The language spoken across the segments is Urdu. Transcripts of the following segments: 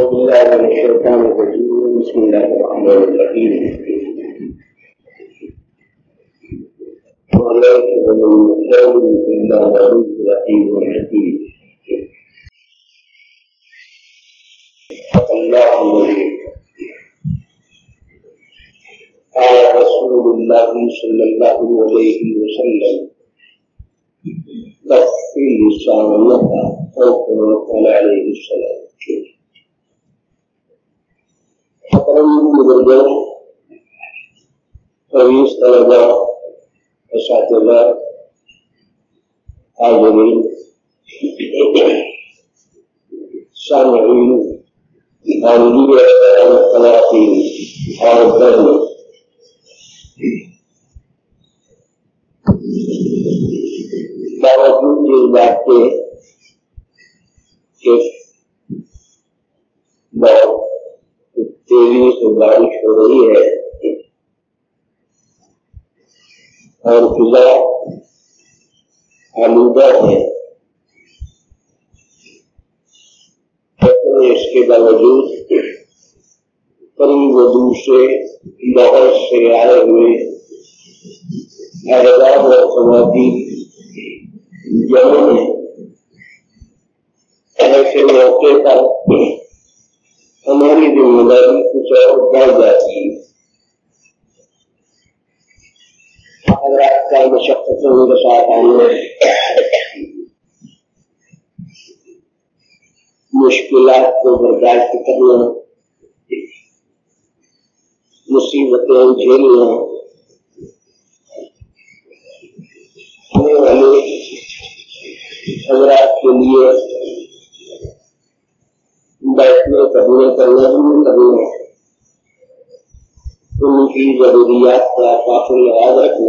أعوذ بالله من الشيطان الرجيم. بسم الله الرحمن الرحيم. وليس من مكان إلا له رحيم حكيم. الله الذي قال رسول الله صلى الله عليه وسلم تغفر لسانك أو كما قال عليه السلام. بزرگوں، عزیز طلباء، اساتذہ، حاضرین، سامعین، اور خواتین اور بہنوں، باوجود اس بات کے کہ بہت تیزی سے بارش ہو رہی ہے اور فضا آلودہ ہے، اس کے باوجود قریب و دور سے بہت سے آئے ہوئے احباب اور خواتین جمع ہیں۔ ایسے موقع پر ہماری ذمہ داری کچھ اور بڑھ جاتی ہے۔ حضرات کا مشقتوں کے ساتھ آنے، مشکلات کو برداشت کرنا، مصیبتیں جھیلنا، آنے والے حضرات کے لیے بیٹھنے کرنے کرنا ہی کرنا، ان کی ضروریات کا کافی یاد رکھنا،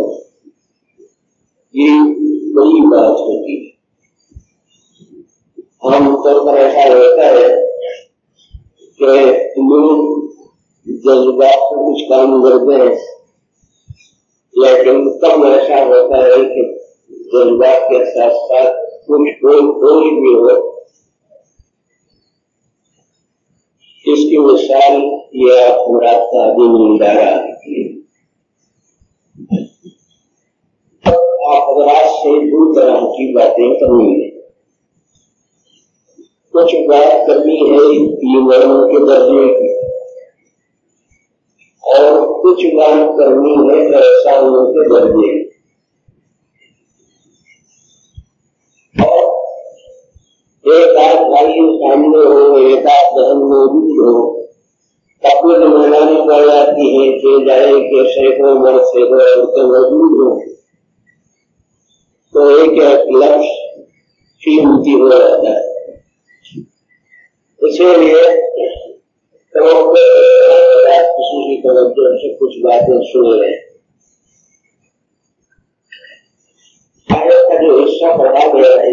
یہ بڑی بات ہوتی ہے۔ عام طور پر ایسا ہوتا ہے کہ لوگ جذبات سے کچھ کام کرتے ہیں، لیکن کم ایسا ہوتا ہے کہ جذبات کے ساتھ ساتھ کچھ کوئی بھی ہو۔ اس کی مثال یہ آپ تعلیم ادارہ، آپ حضرات سے دو طرح کی باتیں کرنی ہے۔ کچھ بات کرنی ہے ایمانوں کے درجے کی، اور کچھ بات کرنی ہے احسانوں کے درجے کی۔ اور ایک آدھ بھائی سامنے ہو، ایک آدھ بہن موجود ہو، تقویت میدانی پڑ جاتی ہے کہ جائے کہ سینکڑوں مرد سینکڑوں عورتیں موجود ہوں تو ایک ایک لفظ قیمتی ہو جاتا ہے۔ اسی لیے خصوصی توجہ سے کچھ باتیں سن رہے ہیں۔ آیت کا جو حصہ پڑھا گیا ہے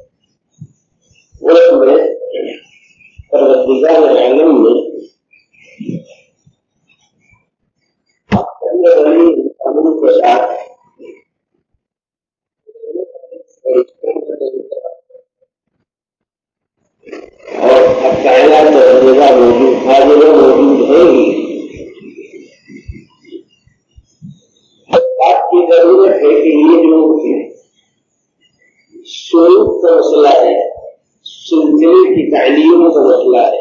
اس میں پروردگار عالم نے کرنے والی انسانوں کے ساتھ اور اب کائنات پروردگار موجود حاضر موجود ہے ہی، بات کی ضرورت ہے کہ یہ جو سلوک کا مسئلہ ہے، سلسلے کی تعلیم کا مسئلہ ہے،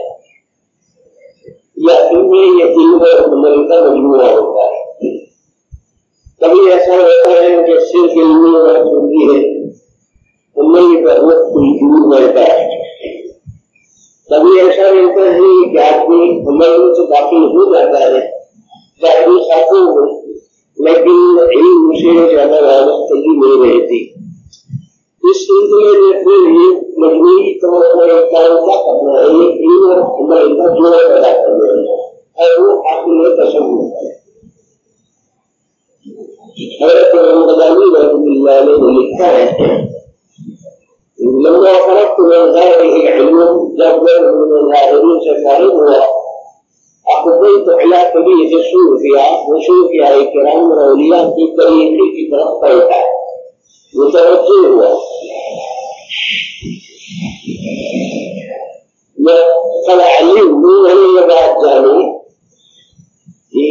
یا ان میں یہ علم اور عمل کا مجموعہ ہوتا ہے۔ کبھی ایسا ہوتا ہے کہ صرف علمی بات ہوتی ہے، عمل پر وقت کوئی دور رہتا ہے۔ کبھی ایسا ہوتا ہے کہ آدمی عمل سے داخل ہو جاتا ہے ظاہری ساتھوں میں، لیکن علم سے زیادہ وابستگی نہیں رہتی۔ اس سلسلے میں پھر یہ مجموعی طور پر کام کیا کرنا ہے، یہ علم اور عمل کا جوڑا پیدا کرنا ہے، اور وہ آپ نے پسند ہوتا ہے۔ حضرت غزالی رحمۃ اللہ علیہ نے لکھا ہے لما خرجت من ظاهره العلوم، جب میں ظاہرین سے فارغ ہوا، اقبلت على طبيعة الصوفية وصوفياء کرام اور اولیاء کی طریقے کی طرف پلٹا، متوجہ ہوا۔ وقد علموا جانے کہ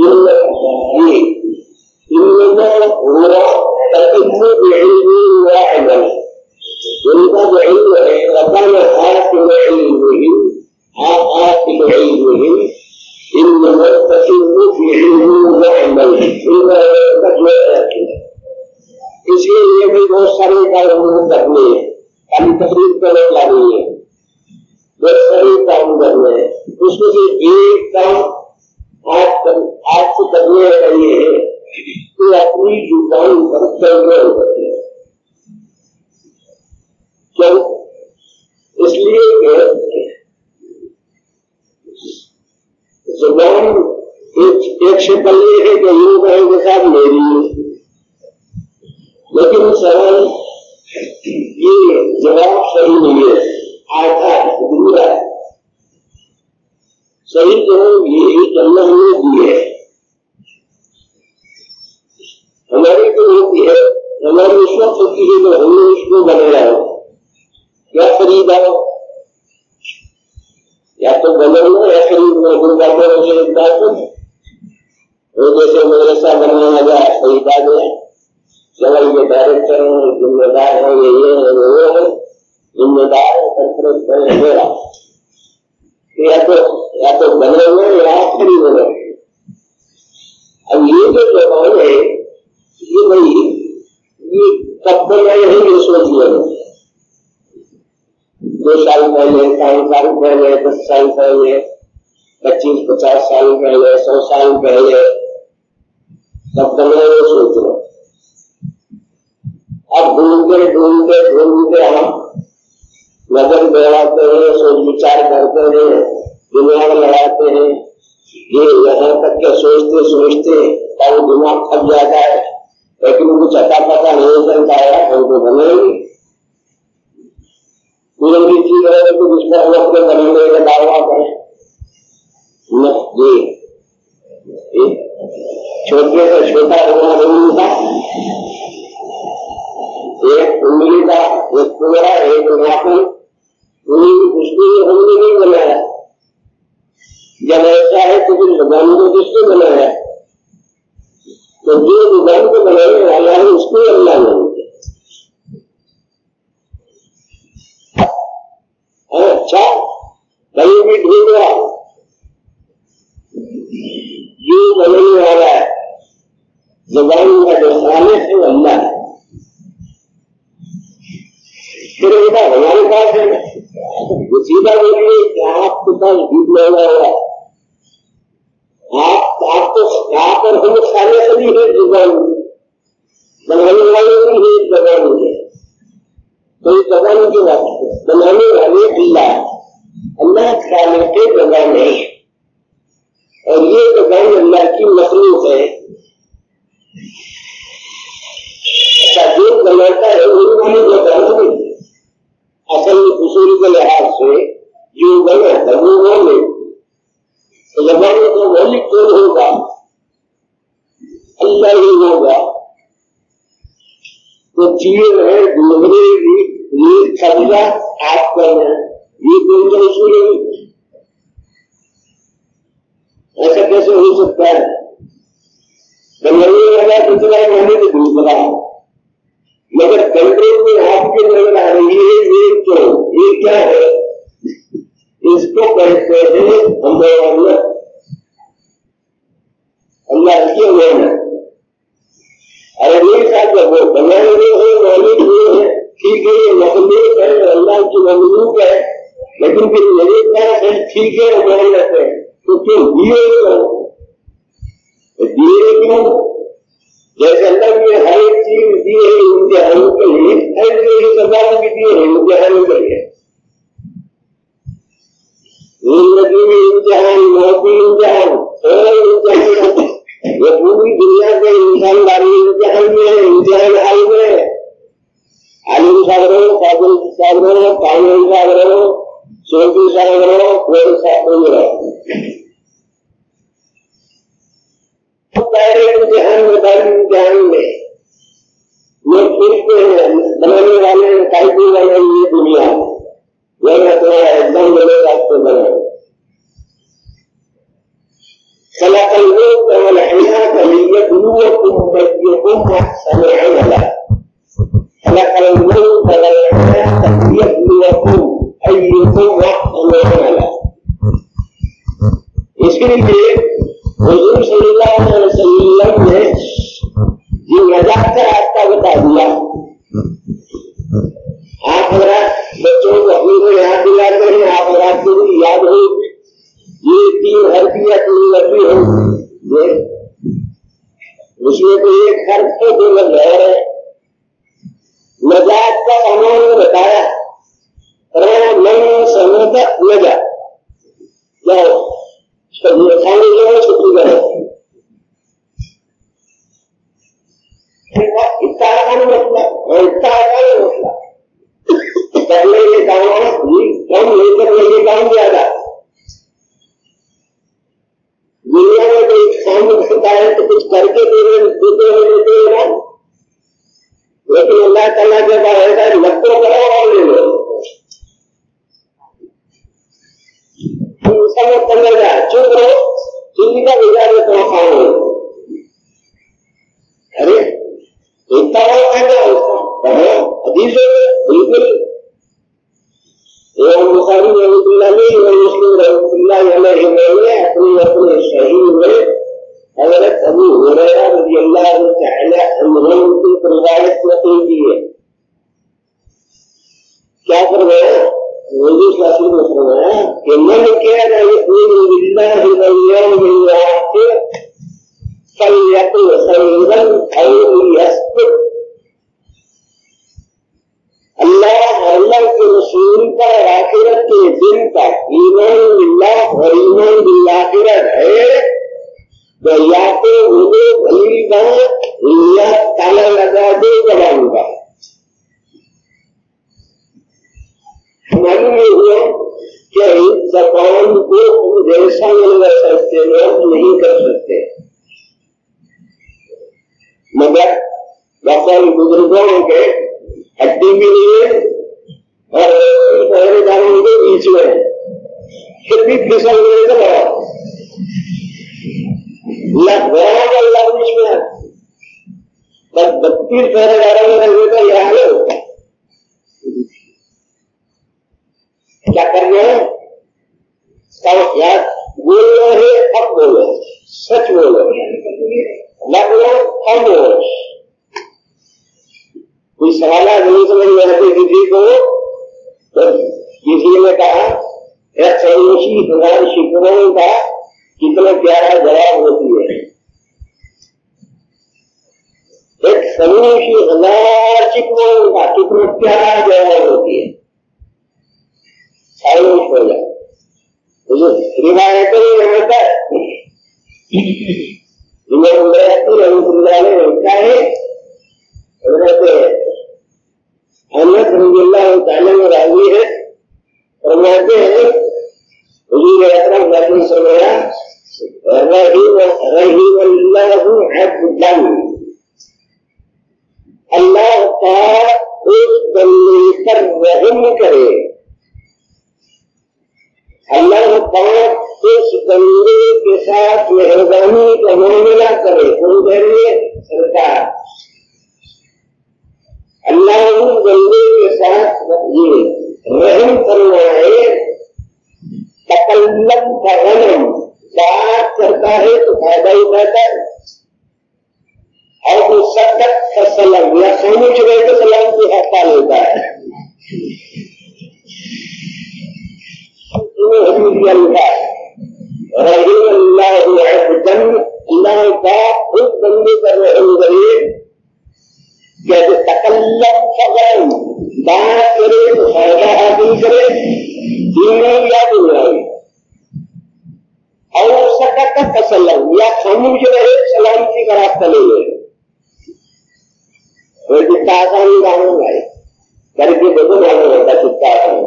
انما هو تتم بعلم وعمل، ان کا جو علم ہے وكان حاصل علمهم انما تتم بعلم وعمل، اس لیے بھی بہت سارے کام کرنے ہیں، خالی تقریر کرنے لگی ہے، بہت سارے کام کرنے ہیں، اس میں سے ایک کام آج سے کرنے رہی ہے کہ اپنی زبان پر کنٹرول کرتے ہیں۔ کیوں؟ اس لیے کہ زبان ایک شکل یہ ہے کہ یوں کہیں کے ساتھ میری ہے، لیکن سوال یہ جواب صحیح نہیں ہے، آدھا ادھورا ہے۔ صحیح جواب یہ ہے کہ اللہ نے دی ہے، ہماری تو ہوتی ہے، ہماری اس وقت ہوتی ہے کہ ہم نے اس کو بنایا ہو، یا خریدا ہو، یا تو بنانا یا خریدنا، کوئی باتیں اسے اقدار کر وہ جیسے مدرسہ بنایا گیا خریدا گیا، چلو یہ ڈائریکٹر ہے، ذمہ دار ہے، یہ ہے وہ ہے، ذمہ دار ہے، کنٹرول کرے میرا، یا تو بنے ہوئے یا خرید ہوئے۔ اب یہ جو زبان ہے یہ نہیں، یہ کب بنا ہے یہ سوچ لیں، 2 سال پہلے، 5 سال پہلے، 10 سال پہلے، 25-50 سال پہلے، 100 سال پہلے، کب بنا یہ سوچ لو۔ اب ڈھونڈتے ہم نظر دوڑاتے ہیں، سوچ وچار کرتے ہیں، دماغ لڑاتے ہیں، یہ یہاں تک کہ سوچتے اور دماغ تھک جاتا ہے، لیکن کچھ اتا پتا نہیں چلتا ہے، ہم کو بنے گی پورن کی چیز ہے تو جس میں ہم اپنے بنانے کا دعویٰ کریں۔ جی چھوٹے سے چھوٹا ہونا نہیں تھا، ایک انگلی کا ایک ٹکڑا، ایک ناخن، اس کو ہم نے نہیں بنایا۔ جب ایسا ہے تو پھر زبان کو کس نے بنایا؟ تو جو زبان کو بنانے والا ہے اس کو اللہ مانتے۔ اچھا کہیں بھی ڈھونڈ رہا جو بنانے والا ہے زبان کا جو خالق ہے اللہ ہے، پھر بیٹا ہمارے پاس ہے وہ سیدھا بولیے کہ آپ کے پاس جھوٹ لگا ہوا ہے، آپ اور ہم سارے سبھی ہے زبان بنانے والے بھی ہے زبان ہے، تو یہ زبان کی بات ہے، بنانے والے اللہ خالق کے زبان ہے، اور یہ زبان اللہ کی مخلوق ہے۔ جو بناتا ہے ان والی زبان نہیں، اصل اصول کے لحاظ سے جو بنا ہے وہ نہیں، زبان کا مالک کون ہوگا؟ اللہ ہی ہوگا۔ تو چیز ہے دوسرے یہ قبضہ آپ کرنا، یہ کون سا اصول ہے؟ ایسا کیسے ہو سکتا ہے؟ بنانے والا دوسرا بنانے تو دوسرا، مگر کنٹرول میں آپ کی نظر آ رہی ہے یہ کیا ہے؟ اس کو کہتے ہیں اللہ کی محنت۔ ارے میرے ساتھ جب وہ بنائے ہوئے مالک ہوئے ہیں، ٹھیک ہے یہ مخلوق ہے، اللہ کی مخلوق ہے، لیکن پھر میرے پاس ہے ٹھیک ہے محنت ہے، تو کیوں دیے کیوں؟ جیسے اللہ نے ہر ایک چیز دی ہے امتحان کے لیے، ایسے ہی سزا بھی دی ہے امتحان کے لیے۔ زندگی میں امتحان، موت میں امتحان، امتحان، یہ پوری دنیا کے انسان داری امتحان میں ہے، امتحان حال میں ہے۔ عالم صاحب رہو، قابل صاحب رہو، قانون صاحب رہو، سوچی صاحب رہو، کوئی صاحب رہو، امتحان میں داری امتحان میں لوگ پوچھتے ہیں بنانے والے قائدی والے یہ دنیا میں تمہارا ایگزام بنے گا تو بنے، خلق الموت والحياة ليبلوكم أيكم أحسن عملا. اسی لیے حضور صلی اللہ علیہ وسلم نے یہ مذاق کا راستہ بتا دیا. آپ حضرات بچوں کو اپنی کو یاد دلاتے ہیں, آپ حضرات کو بھی یاد ہو یہ 3 حرفی یا 3 لفظی ہو, اس میں تو ایک حرف تو 2 لفظ ہے. نجات کا انہوں نے بتایا من سمجھ نجا جاؤ کھانے جو ہے چھٹی کرو. اتنا مسئلہ پہلے یہ کام کم لے کر یہ کام کیا تھا. دنیا میں کوئی کام کرتا ہے تو کچھ کر کے دیتے ہوئے نا, لیکن اللہ تعالیٰ کے بعد ایسا لگتا کرو اور لے لو. سمجھ جا چپ رہو, چیزی کا بگاڑ میں تمہیں کھاؤ. ارے اتنا حدیث بالکل بخاری رحمۃ اللہ علیہ مسلم رحمۃ اللہ علیہ نے اپنے صحیح میں حضرت ابو ہریرہ رضی اللہ تعالی عنہ کی روایت نقل کی ہے. کیا فرمایا حضور صلی اللہ علیہ وسلم نے فرمایا کہ من كان يؤمن بالله واليوم الآخر فليقل خيرا أو ليصمت. اللہ کے رسول کا آخرت کے دن کا ایمان باللہ اور ایمان بالآخرت ہے تو یا تو انہیں بھلی بات یا تالا لگا دے زبان کا. معلوم یہ ہوا کہ اس زبان کو ہم جیسا نہیں کر سکتے, نہیں کر سکتے, مگر بقول بزرگوں کے ہڈی بھی نہیں ہے اور پہرے داروں کے بیچ میں پھر بھی پھسل گئے تو بہت اللہ بیچ میں بس 32 پہرے داروں میں رہے تو یہ حال ہے. کیا کرنا ہے بولنا ہے, حق بولو, سچ بولو, نہ بولو کم بولو. کوئی سوالات نہیں سمجھ میں آتے کسی کو تو کسی نے کہا ایک خاموشی 1000 شکروں کا کتنا پیارا جواب ہوتی ہے. ایک خاموشی 1000 شکروں کا کتنا پیارا جواب ہوتی ہے. خاموش ہو جائے روایتوں میں ہوتا ہے. رحمۃ اللہ علیہ لکھا ہے حضرت انس رضی اللہ تعالیٰ میں راضی ہے, فرماتے ہیں حضور اکرم صلی اللہ علیہ وسلم رحیم اللہ عبدا, اللہ تعالیٰ اس بندے پر رحم کرے, اللہ تعالیٰ اس بندے کے ساتھ مہربانی کا معاملہ کرے. کون کہہ رہی ہے؟ سرکار. اللہ اس بندے کے ساتھ رحم فرمائے. تکلم کا غنم, بات کرتا ہے تو فائدہ ہی رہتا ہے, اور وہ سکت کا سلام یا خاموش رہے تو سلام کی حق پا لیتا ہے. رحیم اللہ عبدا, اللہ کا اس بندے پر رحم کرے جیسے تکلم فغن, بات کرے تو فائدہ حاصل کرے دینی یا دنیاوی, اور سکت کا سلام یا خاموش رہے سلامتی کا راستہ لے لے. کتنا آسانی کام ہے کر کے دیکھو معلوم ہوتا کتنا آسان.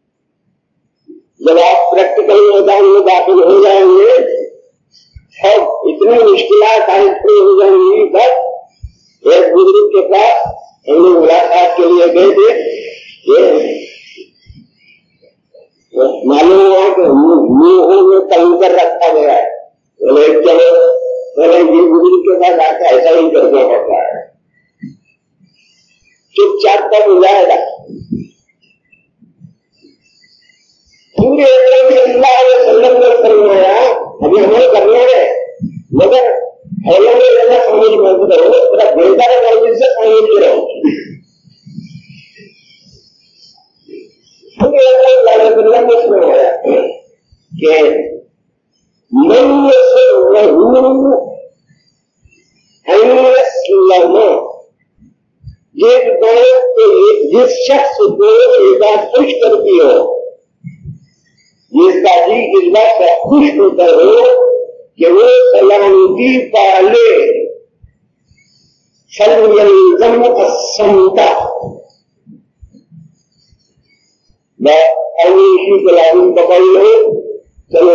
جب آپ پریکٹیکل میدان میں داخل ہو جائیں گے اور اتنی مشکلات آئیں ہو جائیں گی. بس ایک بزرگ کے پاس ہم نے ملاقات کے لیے گئے تھے, معلوم ہوا کہ منہ میں تنگ کر رکھا گیا ہے. بولے چلو پہلے یہ بزرگ کے پاس آ کے ایسا ہی کرنا پڑتا ہے. چپ چاپ کا مظاہرہ پورے اللہ علیہ وسلم نے فرمایا ابھی عمل کرنا ہے مگر اللہ نے ایسا سمجھ مت کرو تھوڑا بہتر مرضی سے سمجھ رہو اللہ علیہ وسلم نے فرمایا کہ من يسره أن يسلم جس شخص کو یہ بات خوش کرتی ہو جس کا جی اس بات سے خوش ہوتا ہو کہ وہ سلامتی پالے فَلْيَلْزَمْ الصَّمْتَ میں اسی کو لازم پکڑ لو چلو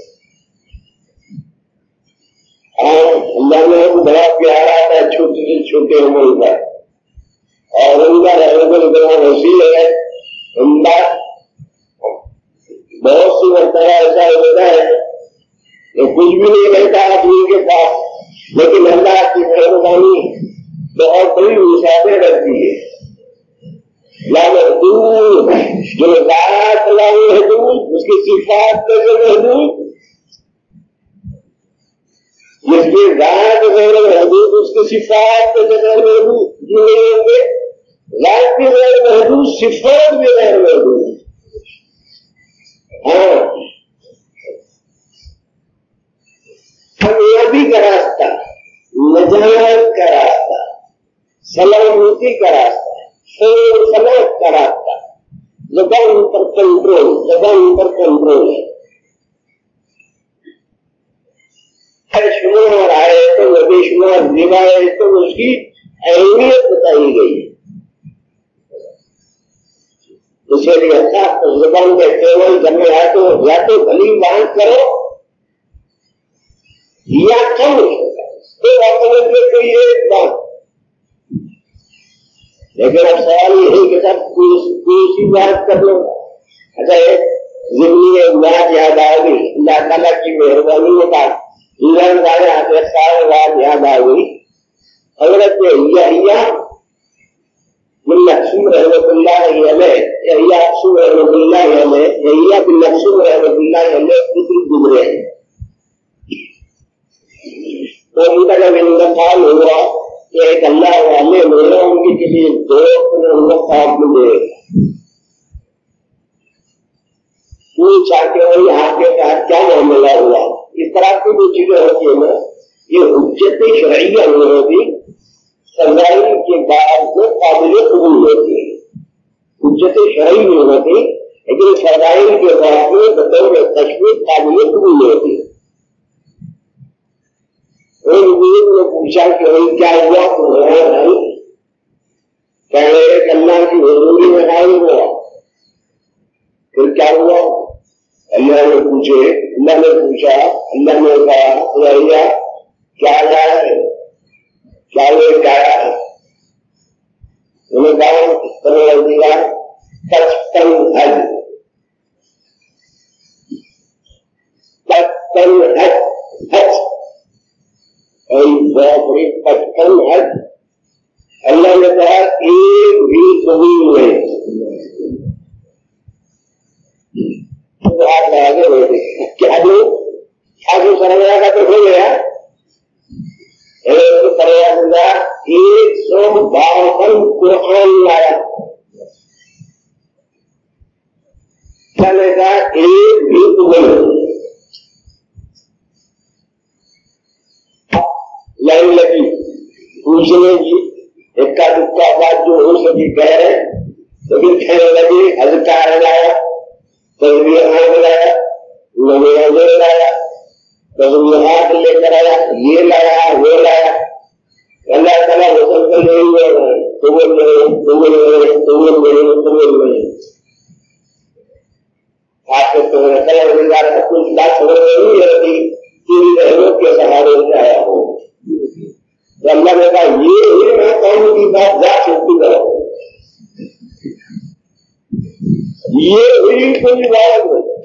اللہ نے بڑا پیارا تھا چھوٹے سے چھوٹے عمر کا اور ان کا رحمت اتنا وسیع ہے ان کا بہت سی مرتبہ ایسا ہوتا ہے کہ کچھ بھی نہیں رہتا آدمی کے پاس لیکن اللہ کی مہربانی بہت بڑی وسعتیں رہتی ہے جو ذات لا محدود اس کی صفات کیسے محدود جس کی ذات غیر محدود اس کی صفات کیسے غیر محدود نہیں ہوں گے ذات بھی غیر محدود صفات بھی غیر محدود ہاں کامیابی کا راستہ نجات کا راستہ سلامتی کا راستہ سلامت کا راستہ زبان پر کنٹرول ہے شمار آئے تو بے شمار دیوائے تو اس کی اہمیت بتائی گئی اسے لیے زبان کا استعمال کرنے آئے تو یا تو بھلی بات کرو یا کم تو اپنے کوئی ایک بات لیکن اب سوال یہ ہے کہ سب کوئی بات کر لو اچھا ضمنی بات یاد آ گئی اللہ تعالیٰ کی مہربانی کے بعد بات یاد آ گئی حضرت یحییٰ بن مقسوم رحمۃ اللہ علیہ یحییٰ بن مقسوم رحمۃ اللہ علیہ گزرے ہیں تو ان کا جب انتقال ہوا کہ ایک اللہ والے میرے ان کی کسی دوست نے ان کو خواب میں دے پوچھا کہ وہی آپ کے ساتھ کیا معاملہ ہوا اس طرح کی جو چیزیں ہوتی ہیں نا یہ حجت شرعیہ نہیں ہوتی سزائی کے بعد میں قابل قبول ہوتی ہے حجت شرعی نہیں ہوتی لیکن سزائی کے بعد میں بطور تشویق قابل قبول ہوتی ہے ایک بزرگ نے پوچھا کہ بھائی کیا ہوا تو بھائی پہلے ایک اللہ کی حضوری میں حاضر ہوا پھر کیا ہوا اللہ نے پوچھا اللہ نے کہا خدایا کیا لایا ہے کیا لے کے آیا ہے انہوں نے کہا پروردگار 55 حج 55 حج اللہ نے کہا ایک بھی قبول نہیں آپ آگے بیٹھے کیا دو آگے سرمایہ کا تو ہو گیا 152 قرآن لایا کیا نے کہا ایک بھی قبول لائن لگی پوچھنے کی اکا دکا بات جو ہو سکی کہہ رہے لیکن کہنے لگی اذکار لایا تسبیحات لایا نمازیں لایا تسبیحات لے کر آیا یہ لایا وہ لایا اللہ تعالیٰ حسن کر نہیں ہوا قبول نہیں آپ کے کچھ بات سمجھ نہیں رہتی تیری رحمت کے سہارے سے آیا ہو اللہ نے کہا یہ میں قوم کی بات جا سکتی کرو یہ ہوئی کوئی بات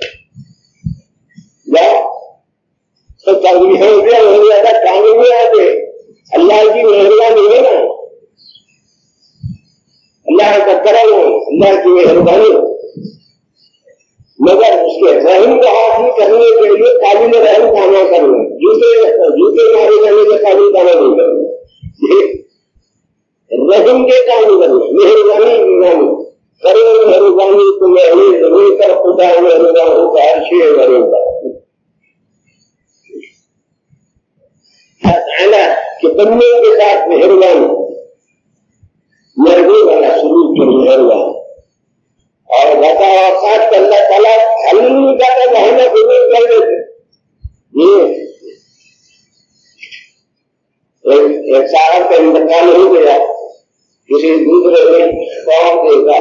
تو تبھی ہو گیا کام میں آتے اللہ کی مہربانی ہے نا اللہ کا کرم ہو، اللہ کی مہربانی ہو، مگر اس کے رحم کو حاصل کرنے کے لیے قابل رحم کاما کرنا، جوتے مارے جانے کے قابل کاما نہیں کرنا، رحم کے کام کرنا، مہربانی کرے مہربانی تو میں زمین پر خدا مہربان کا عرش ہے کہ بندے کے ساتھ مہربان مرضی والا سلوک کے مہربان اور بتا ساتھ اللہ تعالیٰ حل نہیں کرتا بہانا قبول کر دیتے. یہ ایک صاحب کا انتقال ہو گیا کسی دوسرے نے قوم دیکھا،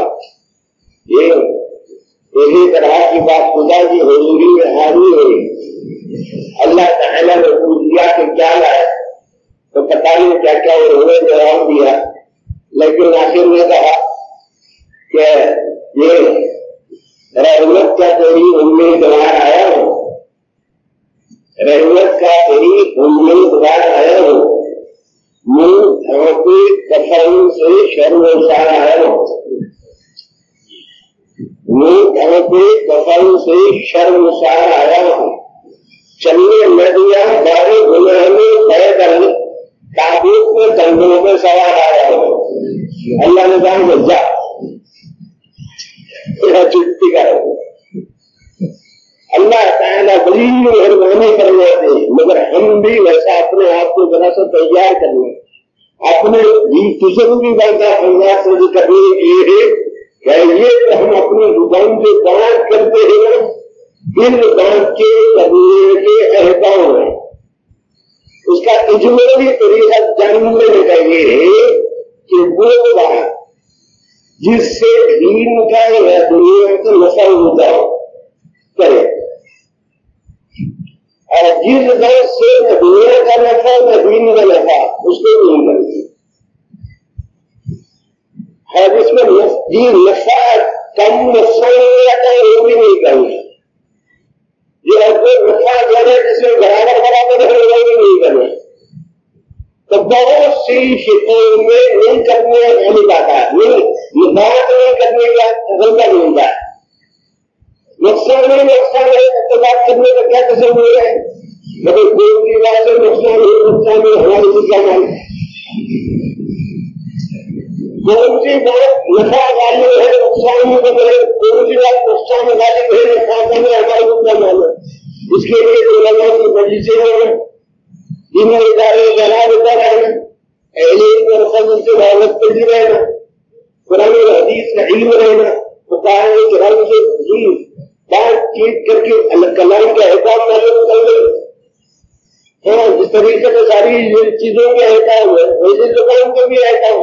یہی طرح کی بات خدا کی حضوری میں حاضر ہوئی. اللہ تعالیٰ نے پوچھ دیا کہ کیا لائے تو پتہ نہیں کیا کیا انہوں نے جواب دیا، لیکن آخر نے کہا کہ یہ رحمت کا تیری امیدوار آیا ہو، رحمت کا تیری امیدوار آیا ہو، منہ کفن سے شرم سار آیا ہو، منہ کفن سے شرم سار آیا ہو، چلنے ندیاں بارے گناہ میں پیدل تابوت میں کندھوں میں سوار آیا ہو. اللہ نے کہا جا چھٹی کرو. اللہ تعالیٰ بڑی مہربانی کرنے تھے، مگر ہم بھی ویسا اپنے آپ کو ذرا سا تیار کرنے، اپنے تجربے کی بات اللہ سے کرنے کے لیے کہ یہ ہم اپنی زبان سے بات کرتے ہیں ان بات کے کرنے کے احکام ہیں، اس کا اجمالی طریقہ جاننے کا یہ ہے کہ وہ بات جس سے دین کا یا دنیا کا نفع ہوتا ہو کرے، اور جس بات سے نہ دنیا کا نفع نہ دین کا نفع اس کو نہیں کرتی ہے، جس میں نفع کم نقصان رہتا ہے وہ بھی نہیں کرنا، یہ نفع زیادہ جس میں برابر ہے وہ بھی نہیں کرنا. تو بہت سی شکوں میں نہیں کرنے والی بات ہے، بات نہیں کرنے کا غلطہ ملتا ہے، نقصان نہیں نقصان ہے تو بات کرنے کا کیا تصور ہے، مگر کوئی کی بات ہے نقصان نہیں نقصان ہے ہماری نقصان ہے، کون سی بات نفع والی ہے نقصان میں بدلے، کون سی بات نقصان والی ہے نفع کرنے ہماری نقصان ہے. اس کے لیے علماء کی مجلسیں ہیں، دینی ادارے بنا دیتا رہنا، اہل علم اور فضل سے وابستگی رہنا، قرآن اور حدیث کا علم رہنا، فقہاء کرام سے بات چیت کر کے اللہ کلام کا احکام معلوم کر لے. ہاں جس طریقے سے ساری چیزوں کے احکام ہے ویسے زبان کے بھی احکام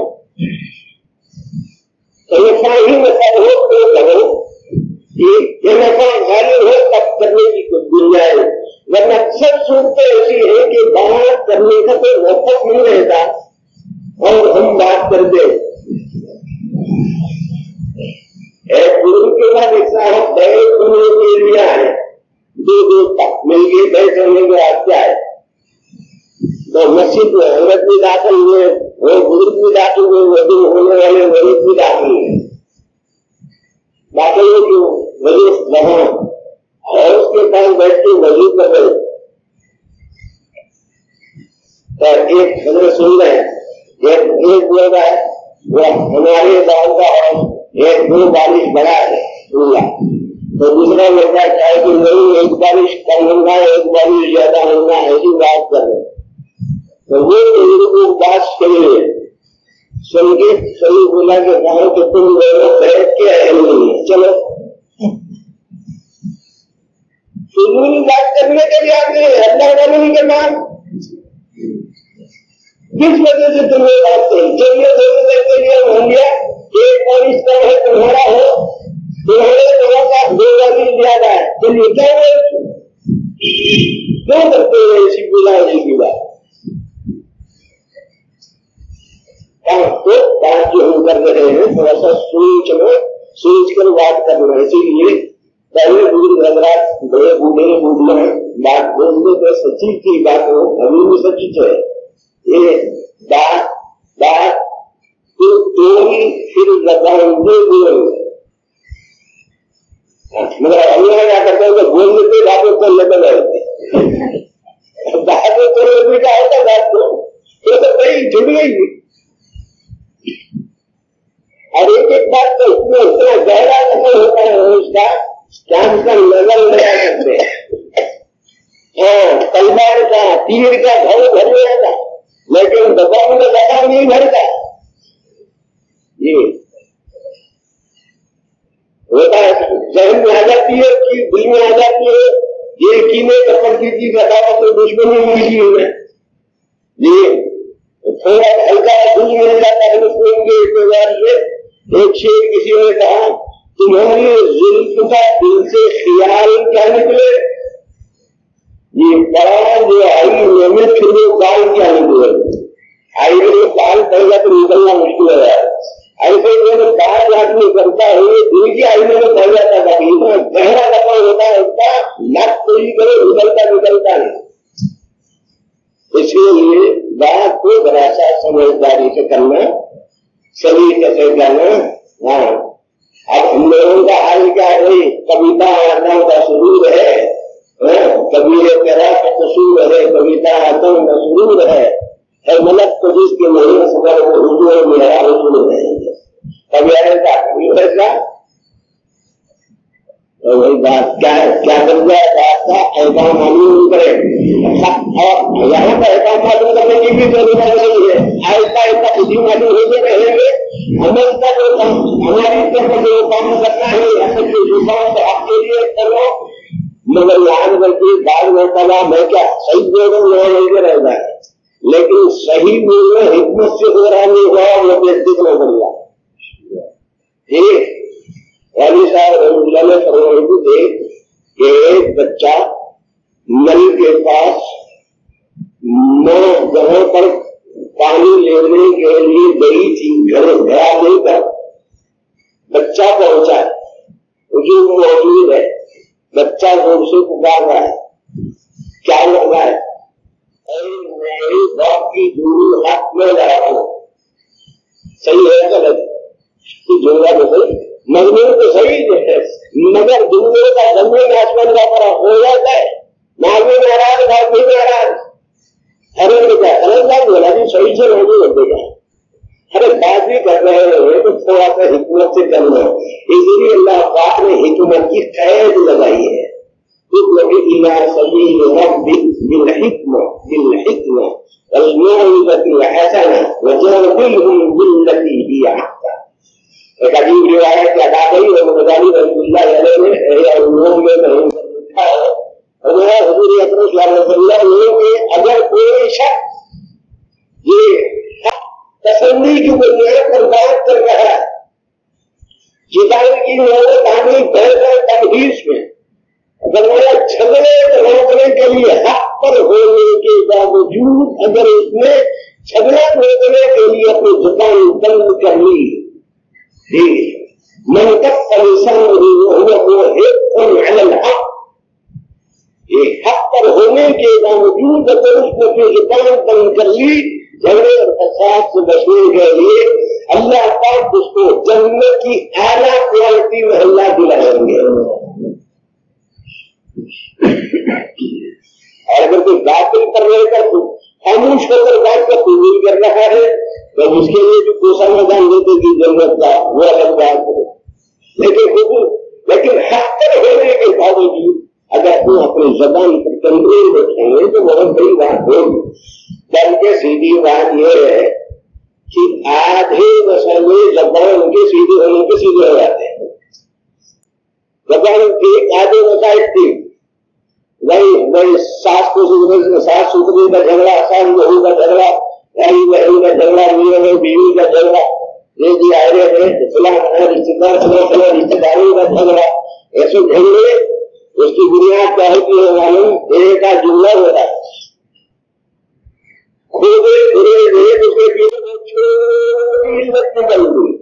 تو نفع ہی نفع ہو تو کرو، یہ نفع غالب ہو تب کرنے کی کچھ گنجائش، ورنہ اکثر صورتیں ایسی ہے کہ بات کرنے کا کوئی وقت نہیں رہتا اور ہم بات کرتے. ایک گرو کے بعد ایک صاحب بیٹھ ہونے کے لیے آئے، دو دوست مل کے بیٹھ ہونے کے واسطے آئے تو مسجد میں حضرت بھی داخل ہوئے، وہ بزرگ بھی داخل ہوئے، وضو ہونے والے غریب بھی داخل ہوئے. داخل ہو کیوں وضو وہاں اور اس کے پاس بیٹھ کے وضو کر رہے تو ایک حضرت سن رہے ہیں، ایک بول رہا ہے وہ ہمارے گاؤں کا اور ایک دو بارش بڑا ہے تو دوسرا لڑکا چاہے کہ نہیں ایک بارش کم ہوگا ایک بارش زیادہ ہوگا ایسی بات کر رہے تو وہ بات کرے سن کے صحیح بولا کہ کہا کہ تم لوگ بیٹھ کے اہم نہیں ہے، چلو فضول بات کرنے کے لیے آپ نے اللہ کا نہیں کرنا، کس وجہ سے تمہیں بات کری چلیے دونوں کے لیے ہو گیا ایک بارش کم ہے تمہارا ہو تمہارے طرح کا دو بارش زیادہ ہے چلیے کیا کیوں کرتے ہیں ایسی بلا ایسی بات تو بات جو ہم کر رہے ہیں تھوڑا سا سوچ کر بات کرنا ہے. اسی لیے پہلے بزرگ حضرات بڑے بوڑھے بوڑھے بات بولنے تو سچی کی بات ہو ابھی بھی سچی ہے، یہ بات تو ہی پھر زبان دے بول مگر اللہ کیا کرتے ہیں کہ بولنے کے باتوں کو لگا رہتے باتوں کو لگنے کا ہوتا بات کو یہ تو کہیں جڑ گئی اور ایک بات تو اس میں اتنا گہرا نظر ہوتا ہے اس کا کیا اس کا نظر لگا کرتے ہاں تلوار کا تیر کا گھر بھر گیا تھا لیکن زبان کا زبان نہیں بھرتا یہ ہوتا ہے ذہن میں آ جاتی ہے کہ دل میں آ جاتی ہے یہ کینے کا پڑتی تھی بتاؤ تو دشمنی ملی ہے یہ تھوڑا ہلکا دل مل جاتا ہے سنیں گے اعتبار سے ایک شیر کسی نے کہا تمہاری زلف کا دل سے خیال کیا نکلے یہ بڑا جو آئی میں پھر وہ بال کیا نکلے آئی میں بال پہلا تو نکلنا مشکل ہے ایسے میں بال آدمی کرتا ہے دل کی آئینے میں پڑ جاتا تھا اتنا گہرا دفاع ہوتا ہے اس کا لگ کوئی کرے نکلتا نہیں اس لیے بات کو ذرا سا سمجھداری سے کرنا سلیقے سے کرنا ہاں اب ہم لوگوں کا حال کیا ہے کبیتا آتم کا سرور ہے کبھی تیرا کا قصور ہے کبیتا آتم کا سرور ہے ملک کو جس کے مہینے سے وہ حضور میرا حضور ہے کبھی ایسا کبھی ویسا وہی بات کیا کر جائے بات کا احکام معلوم کرے اور یہاں کا احکام معلوم کرنے کی بھی ضرورت نہیں ہے ایسا ایسا کسی معلوم ہوتے رہیں گے ہمیں کا جو ہماری طرف جو کام کرنا ہے ایسے جو زبان تو آپ کے لیے کرو مگر یاد رکھیے بعض مرتبہ میں کیا صحیح بولوں یہ رہ جائے لیکن صحیح بولنا حکمت سے ہو رہا نہیں ہوا وہ دیکھنا پڑ گیا والی صاحب رحمۃ اللہ نے فرمایا تھے کہ ایک بچہ نل کے پاس جگہ پر پانی لینے کے لیے گئی تھی گھر گیا نہیں کر بچہ پہنچا وجود موجود ہے بچہ زور سے پکار رہا ہے کیا لگ رہا ہے میری باپ کی جوڑی ہاتھ میں لا رہا ہوں صحیح ہے غلط جوڑا تو صحیح مضمون تو صحیح ہے مگر دنیا کا زمین آسمان کا فرق ہو جاتا ہے معلوم ناراض بات بھی ناراض ارے بات بولا جی صحیح سے نہیں لگے گا ارے بات بھی کر رہے ہیں تو تھوڑا سا حکمت سے کرنا اسی لیے اللہ پاک نے حکمت کی قید لگائی ہے بالحکمة والموعظة الحسنة وجادلهم بالتي هي أحسن ایک عجیب روایت ادا گئی ہے غزالی رحمۃ اللہ علیہ نے لکھا ہے حضور اکرم صلی اللہ علیہ وسلم نے اگر کوئی شخص یہ تسلی کی بنیاد پر بات کر رہا ہے جدال کی نوبت آنے بہتر تمہیز میں اگر میرا جھگڑے روکنے کے لیے حق پر ہونے کے باوجود اگر اس نے جھگڑا روکنے کے لیے اپنی زبان بند کر لی من كف لسانه وهو حق على الحق یہ حق پر ہونے کے باوجود اگر اس نے اپنی زبان بند کر لی جھگڑے اور فساد سے بچنے کے لیے اللہ پاک اس کو جنت کی اعلیٰ کوالٹی میں اللہ دلائیں گے اور اگر کوئی باطل پر رہ کر خاموش ہو کر بات کا قبول کر رہا ہے تو اس کے لیے بھی کوئی سمادھان دینے کی ضرورت کا وہ الگ بات ہے لیکن حق پر ہونے کے باوجود اگر تم اپنی زبان پر کنٹرول رکھیں گے تو بہت بڑی بات ہوگی بلکہ سیدھی بات یہ ہے کہ آدھے مسئلے زبان کے سیدھے ہونے کے سیدھے ہو جاتے ہیں زبان کے آدھے مسائل تھی وہی ساس ستری کا جھگڑا ساس بہو کا جھگڑا بھائی بہن کا جھگڑا میرے بیوی کا جھگڑا یہ بھی آئے رہے رشتے داروں کا جھگڑا ایسے جھگڑے اس کی بنیاد کیا ہوتی ہے معلوم ایک کا جملہ ہوتا ہے خود اس کے پیچھے چھوٹی عزت نکل گئی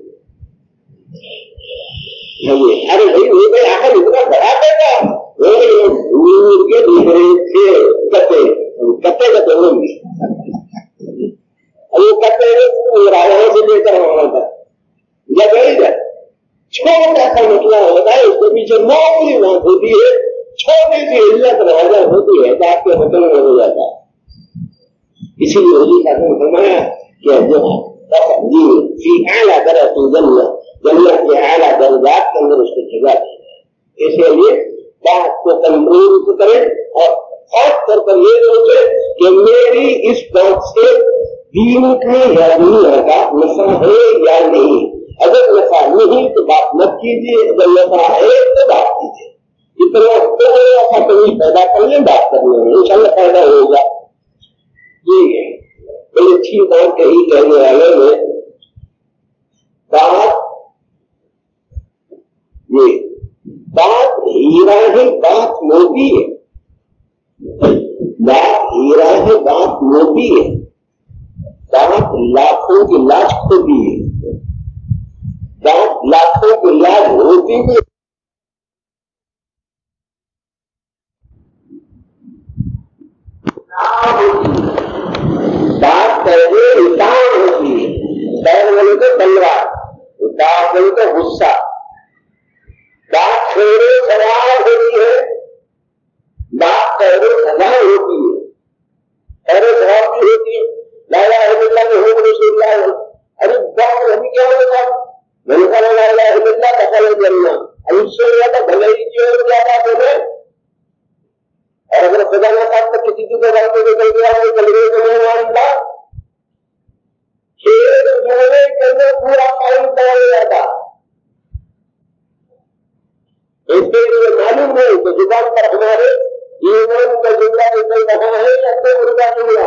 ارے بھائی وہ بھائی آخر اتنا بڑا پیدا کے دوسرے تھے کتے ہوں گے وہ کتے راجوں سے لے کر ہونا تھا کا مسئلہ ہوتا ہے، اس کے پیچھے معمولی بات ہوتی ہے، چھوٹی سی علت نظر ہوتی ہے تو آپ کے مطلب میں ہو جاتا ہے. اسی لیے وہی کا فرمایا کہ جو فی اعلیٰ درجات جنت کے اعلیٰ درجات کے اندر اس کو جگہ دی ہے. اس لیے بات کو کنٹرول کریں اور خاص طور پر یہ سوچے کہ میری اس بات سے دین کا یا دنیا کا نفع ہے یا نہیں. اگر نفع نہیں تو بات مت کیجیے، اگر نفع ہے تو بات کیجیے. اتنا ایسا کمی پیدا کر لیں بات کرنے میں انشاءاللہ پیدا ہوگا. یہ ہے بڑی اچھی بات کہی کہنے والے نے. بات ہیرا ہے، بات موتی ہے. بات ہیرا ہے، بات موتی ہے. بات لاکھوں کی لاش کھوتی ہے. بات لاکھوں کی لاش ہوتی ہے. بات کہتے اتار ہوتی ہے. پیر بولے تو تلوار، اتار بولے تو غصہ. بات خیر سوال ہوتی ہے، بات خیر سزا ہوتی ہے. خیر سوال بھی ہوتی ہے. لا الہ الا اللہ محمد رسول اللہ. ارے بات ابھی کیا ہوگا؟ میں نے کہا لا الہ الا اللہ دخل الجنہ. اب اس سے زیادہ بھلائی کی اور کیا بات ہے؟ اور اگر خدا نہ خاص تک کسی کی بات کو نکل گیا تو چل گئے تو نہیں مانتا. کھیل بولے کیسے پورا قائم کر جاتا. اس کے لیے معلوم ہے کہ زبان پر ہمارے ایمان کا جملہ نکل رہا ہے یا کفر کا جملہ،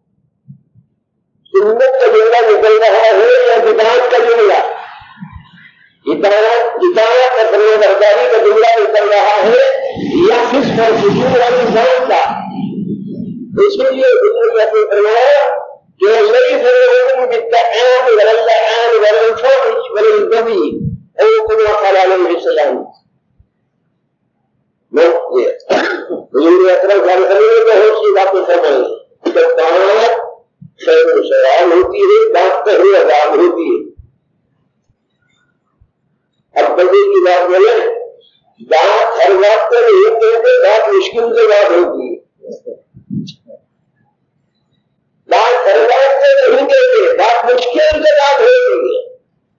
سنت کا جملہ نکل رہا ہے یا زبان کا جملہ، اطاعت اور فرمانبرداری کا جملہ نکل رہا ہے یا فسق اور فجور والی انسان کا. اس لیے حضور نے فرمایا کہ ليس العلم بالطعام ولا اللعان ولا الفحش ولا البغي او كما قال عليه السلام. حضور اکرم صلی اللہ علیہ وسلم نے بہت سی باتیں فرمائی کہ بات خیر و سوال ہوتی ہے، بات خیر و عذاب ہوتی ہے. اب بڑے کی بات بولے، بات ہر بات پر نہیں کہتے، بات مشکل سے بات ہوتی ہے. بات ہر بات سے نہیں کہتے، بات مشکل سے بات ہوتی ہے.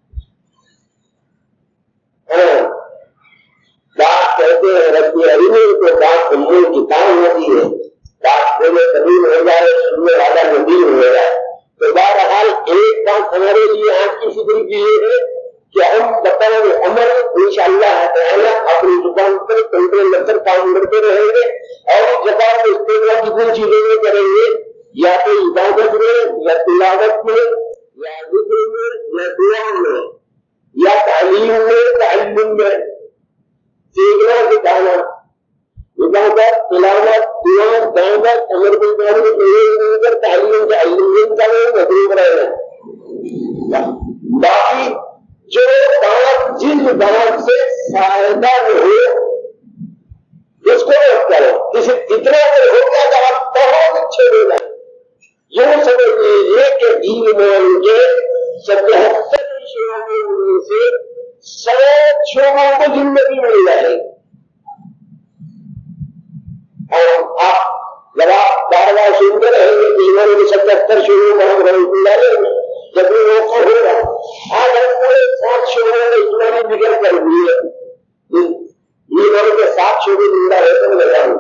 بات کہتے ہیں رب العالمین کو، بات امور کی کام ہوتی ہے. بات بولے قبول ہو جائے، سننے والا ندیم ہو جائے. تو بہرحال ایک بات ہمارے لیے آج کی فکر کی یہ ہے کہ ہم بطور عمل انشاءاللہ تعالیٰ اپنی زبان پر کنٹرول کر کام کرتے رہیں گے اور زبان کو استعمال کتنی چیزوں میں کریں گے، یا تو عبادت میں یا تلاوت میں یا ذکر میں یا دعا میں یا تعلیم میں تعلم میں. سیکھنا سکھانا، عبادت تلاوت دعا دعوت امر بالمعروف کر تعلیم کا علم کا مطلوب رہنا. باقی جو بات جن بات سے فائدہ ہو اس کو کرو. اسے اتنا اگر ہو گیا تو آپ بہت اچھے ہو جائیں. یہ سمجھ لیجیے کہ دین میں کے 77 شعبوں میں سے 100 شعبوں کو زندگی مل جائے. اور آپ جب آپ بار بار سنتے رہیں گے کہ ایمان کے 77 شعبوں کو ہم رحمت اللہ علیہ جب بھی موقع ہوگا آج ہم پورے 7 شعبوں میں اسلامی ذکر کر دیے. ایمان کے 7 شعبے زندہ رہتے ہیں بتاؤں.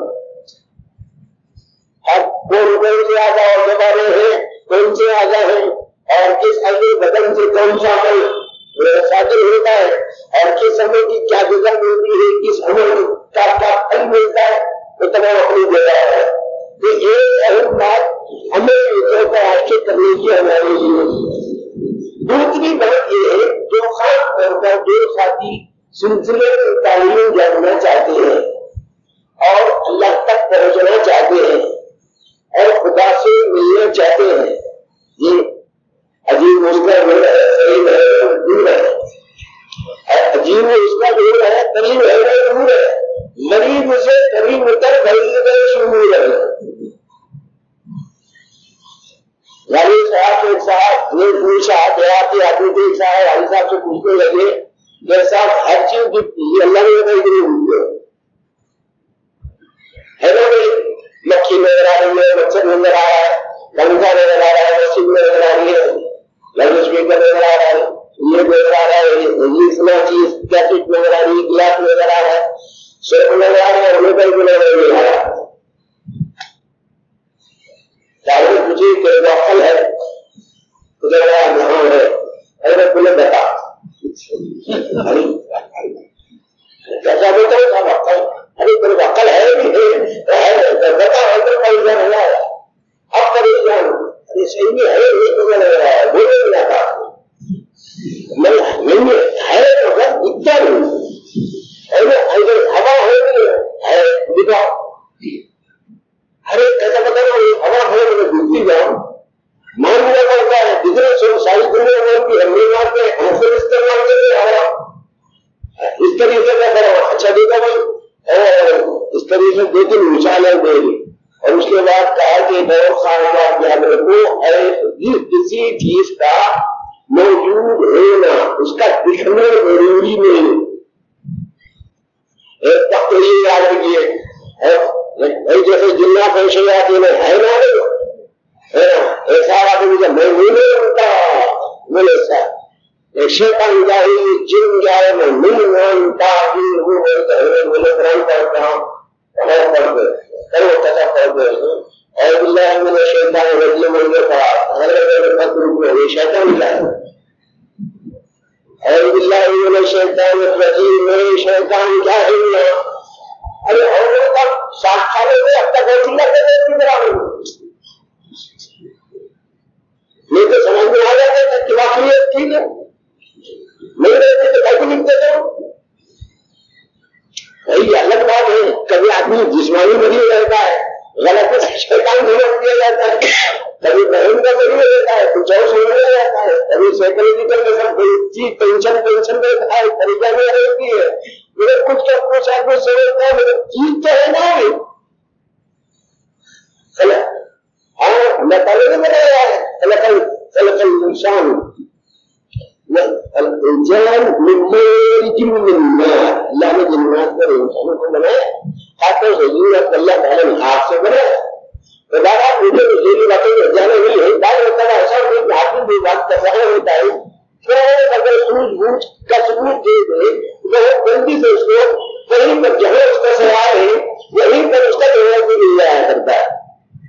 اب کون سے آگا اور زبانیں ہیں، کون سے آگا ہیں اور کس عمل بدن سے کون سا عمل صادر ہوتا ہے اور کس عمل کی کیا جزا ملتی ہے، کس عمل کا کیا پھل ملتا ہے، وہ تمام اپنی جگہ ہے. تو ایک اہم بات ہمیں آج کرنے کی ہمارے لیے. دوسری بات یہ ہے جو خاص طور پر جو ساتھی سلسلے میں تعلیم جاننا چاہتے ہیں اور اللہ تک پہنچنا چاہتے ہیں اور خدا سے ملنا چاہتے ہیں، یہ عجیب اس کا دور ہے، قریب ہے دور ہے. عجیب اس کا دور ہے، قریب ہے دور ہے. مریض سے قریب اتر غریب کا شروع ہے. غریب صاحب ایک صاحب نے پوچھا دیہاتی آدمی کے صاحب علی صاحب سے پوچھنے لگے کہ صاحب حج چیز دکھتی ہے اللہ نے بتائی کہ نہیں دکھتے ہے نا بھائی مکھی نظر آ رہی ہے مچھر نظر آ رہا ہے پنکھا نظر آ رہا ہے مسجد نظر آ رہی ہے لاؤڈ اسپیکر نظر آ رہا ہے یہ نظر آ رہا ہے یہ اتنا چیز کیسٹ نظر آ رہی ہے گلاس نظر آ رہا ہے سرف نظر آ رہا ہے ہمیں کہیں نظر نہیں آ رہا چاہے تجھے کوئی عقل ہے تجھے یہاں ہے ارے تمہیں بتا کیسا بولتا ہے صاحب عقل ارے تیرے عقل ہے بھی ہے بتا ادھر پریشان ہو جائے اب پریشان ارے صحیح میں ہے یہ تمہیں لگ رہا ہے بولے نہیں جاتا نہیں ہے دکھتا نہیں ہوا ہے دکھا ارے ایسا پتا نا ہوا ہے دکھتی جاؤ مان لیا ہوتا ہے جتنے ساری دنیا میں کی ہم کے ہم سے استعمال کرتے ہوا اس طریقے کا کرو اچھا دیکھا بھائی اور اس طریقے سے 2-3 مثالیں دے دی اور اس کے بعد کہا کہ بہت سارا یاد رکھو کسی چیز کا موجود ہونا اس کا دکھنا ضروری نہیں ایک وقت یہ یاد رکھیے جیسے جنات ایسے آتے ہیں ہے نا ایسا آدمی جب میں نہیں ہوتا بولے ایسا ایک شیطان جائے جن جائے میں نہیں مانتا بولے قرآن پڑھتا ہوں اور اللہ میں شیطان رجیم مجھے پڑھا یہ شیطان جائے اور اللہ میں شیطان رجیم میرے شیطان جائے ارے اور 7 سالوں میں اب تک ایسی لگے یہ تو سمجھ میں آ جاتا ہے کہ واقعیت ٹھیک ہے نہیں رہتے تو کبھی لکھتے تھے یہ الگ بات ہے کبھی آدمی جسمانی مریض رہتا ہے غلط شیطان دھوکہ دیا جاتا ہے کبھی بہن کا مریض رہتا ہے کچھ اور سمجھ جاتا ہے کبھی سائیکولوجیکل میں سب چیز ٹینشن رہتا ہے طریقہ میں رہتی ہے میرے کچھ کا کچھ آدمی سمجھتا ہے میرے چیز تو ہے نا ہاں اللہ تعالیٰ نے بتایا ہے خلق الانسان الانسان من مارج من نار اللہ نے جنات پر انسانوں کو بنایا ہاتھوں سے ضرورت اللہ تعالیٰ نے ہاتھ سے بنایا تو بارہ مجھے ذہنی باتیں جانے نہیں ہے بعض ہوتا ہے ایسا ہوتا ہے کہ ہاتھ میں بات کا سہر ہوتا ہے پھر اگر سوچ بوجھ کا ثبوت دے دے بہت جلدی سے اس کو کہیں پر جہاں اس کا سوال ہے وہیں پر اس کا جواب بھی نہیں آیا کرتا ہے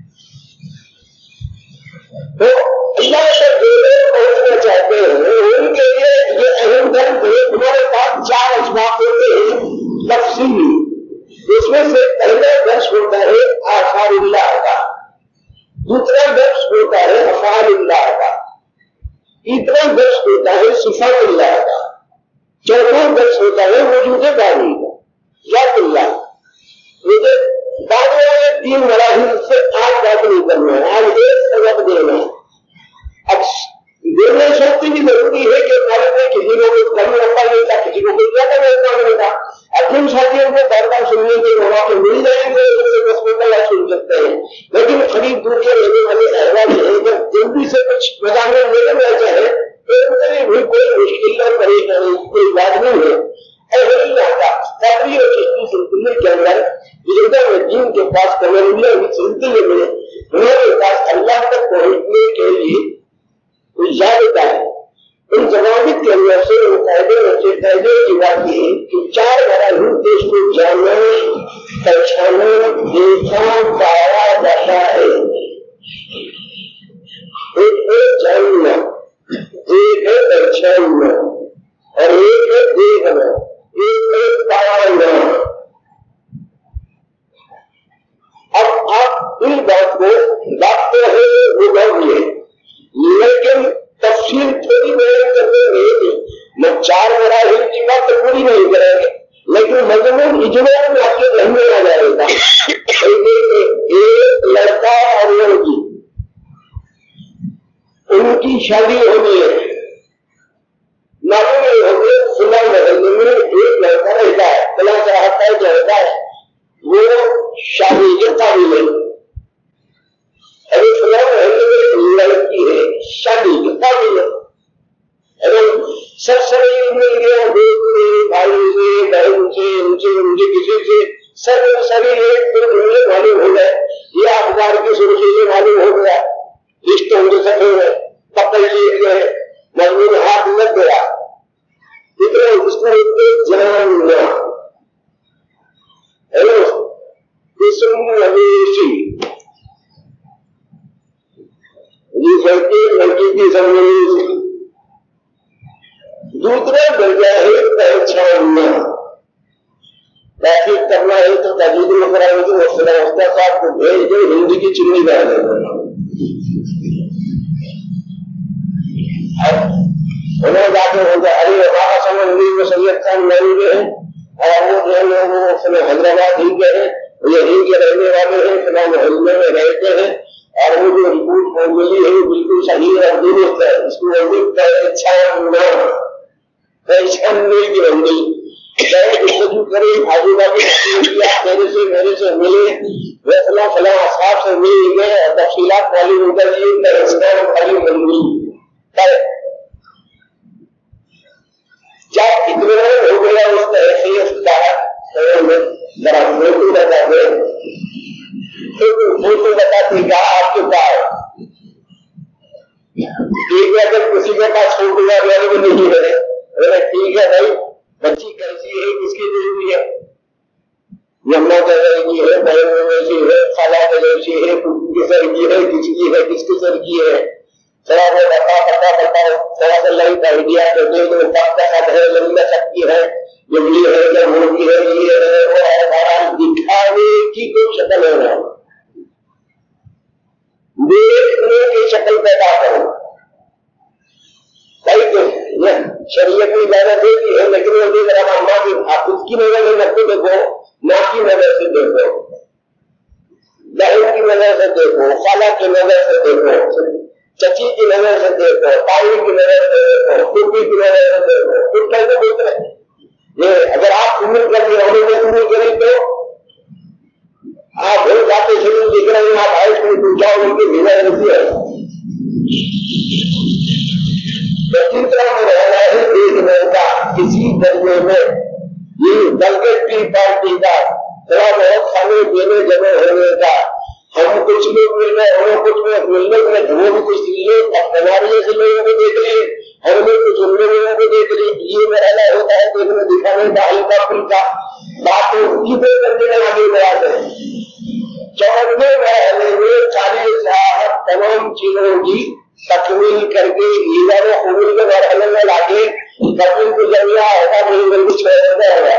تو اللہ سے جو لوگ پہنچنا چاہتے ہیں ان کے لیے یہ اہم درد ہے تمہارے پاس 4 اسباق ہوتے ہیں تفصیلی اس میں سے پہلا درس ہوتا ہے آثار اللہ کا دوسرا درس ہوتا ہے افعال اللہ کا تیسرا درس ہوتا ہے صفات اللہ کا چوتھا درس ہوتا ہے وجود باری کا ذات اللہ مجھے بعد والے 3 مراحل سے آج بات نہیں کرنا ہے آج ایک سبق دینا ہے اب دینے شکتی بھی ضروری ہے کہ ہمارے میں کسی کو کوئی کم ہوتا نہیں تھا کسی کو کوئی زیادہ ہوتا نہیں تھا اب جن ساتھیوں کو بار بار سننے کے مواقع مل جائیں گے 10 منٹ اللہ سن سکتے ہیں لیکن قریب دور کے رہنے والے احوال ہے جب جلدی سے کچھ مضامین لے کر آتے ہیں تو بھی کوئی مشکل اور پریشانی کوئی بات نہیں ہے ایسا نہیں ہوتا تقریر اور چشتی سلسلے کے اندر بزرگوں دین کے پاس کمریا سلسلے میں ہمارے پاس اللہ تک پہنچنے کے لیے کچھ ضابطہ ہے ان ضوابط کے اندر سے فائدے کی بات یہ ہے کہ 4 مراحل دیش کو جاننا پہچانا دیکھا پایا جاتا ہے ایک ہے جاننا ایک ہے پہچاننا اور ایک ہے دیکھنا ایک ہے پانا اب آپ ان بات کو بات تو ہے وہ بات یہ لیکن تفصیل تھوڑی بیان کرنے میں میں 4 مراحل کی بات تو پوری نہیں کریں گے لیکن مضمون اجماع میں آپ کے رہنے آ جائے گا ایک لڑکا اور لڑکی ان کی شادی ہونی ہے معلوم نہیں ہوگی فلاں محلے میں ایک لڑکا رہتا ہے فلاں چاہتا ہے جو رہتا ہے وہ شادی کے قابل ہے ابھی فلاں محلے میں لڑکی ہے شادی کے قابل ہے اگر سب سے مل گیا دوست بھائی समझ। दूसरा दर्जा है पहचानना। तहकीक करना है तो तहकीक में करा हो तो उसका साथ को भेज दो, हिंदी की चुन्नी डाल देना। उन्हें जाके बोलते अरे हमारा समझ नहीं में सैयद खान नहीं गए हैं और वो जो लोग वो समय हैदराबाद ही गए हैं, यही के रहने वाले हैं, फिलहाल मोहल्ले में रहते हैं और वो जो रिपोर्ट मिली है वो बिल्कुल सही और दुरुस्त है। इसको पहचानने की रंगी करे भागीदारी मेरे से मिले फला फला साहब से मिल गए और तफसीलात वाली उधर वाली मंजूरी क्या कितने हो गया उस हैसियत का जरा फोटो बता दे, फोटो बताते क्या आपके पास एक अगर किसी के पास फोटो अवेलेबल नहीं है, अरे ठीक है भाई बच्ची कैसी है, किसकी जरूरी है, यमुना कलर की है, बहन की है, खाला कलर की है, कुटुंब के सर की है, किसकी है, किसके सर की है, थोड़ा वो बता थोड़ा सा लाइट आइडिया करते तो पक्का है, लंबा शक्ति है, जंगली है या मुर्गी है, ये है वो है, हमारा दिखावे की कोई शक्ल है ना, देखने की शक्ल पैदा करो। शरीयत में ज्यादा देती है लेकिन वो देख रहा माँ की आप उसकी नजर में रखते देखो, माँ की नजर से देखो, बहन की नजर से देखो, खाला की नजर से देखो, चची की नजर से देखो, ताई की नजर से देखो, कुटी की नजर से देखो, कुछ कैसे देख रहे ये अगर आप उम्र करके रहने में शुरू करें तो आप हो जाते शुरू दिख रहे हैं, आप हाई स्कूल पूछा उनकी नजर रहती है। चिंता में रहना है देखने का किसी दर्जे में, ये दलगत की पार्टी का थोड़ा बहुत खाने पीने जगह होने का, हम कुछ लोग मिल रहे हमें कुछ लोग मिलने में वो भी कुछ लोग हमारे जैसे लोगों को देख लिए, हमने कुछ उन लोगों को देख लिए, ये मेरा होता है देखने दिखाने का हल्का फुल्का बात उनकी करने में आगे बढ़ाते हैं। चौथे महले में सारी साहब तमाम चीजों की तकमील करके ईमान कबूल के मरहले में लाके तकमील को जरिया होगा नहीं बल्कि छोड़ना होगा।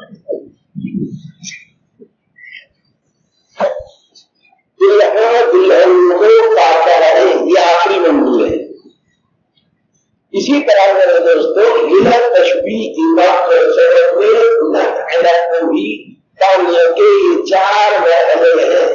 दुल्हन को पाता है, ये आखिरी मंजिल है। इसी तरह मेरे दोस्तों बिना तशबीह ईमान को भी पाने के ये 4 मरहले हैं।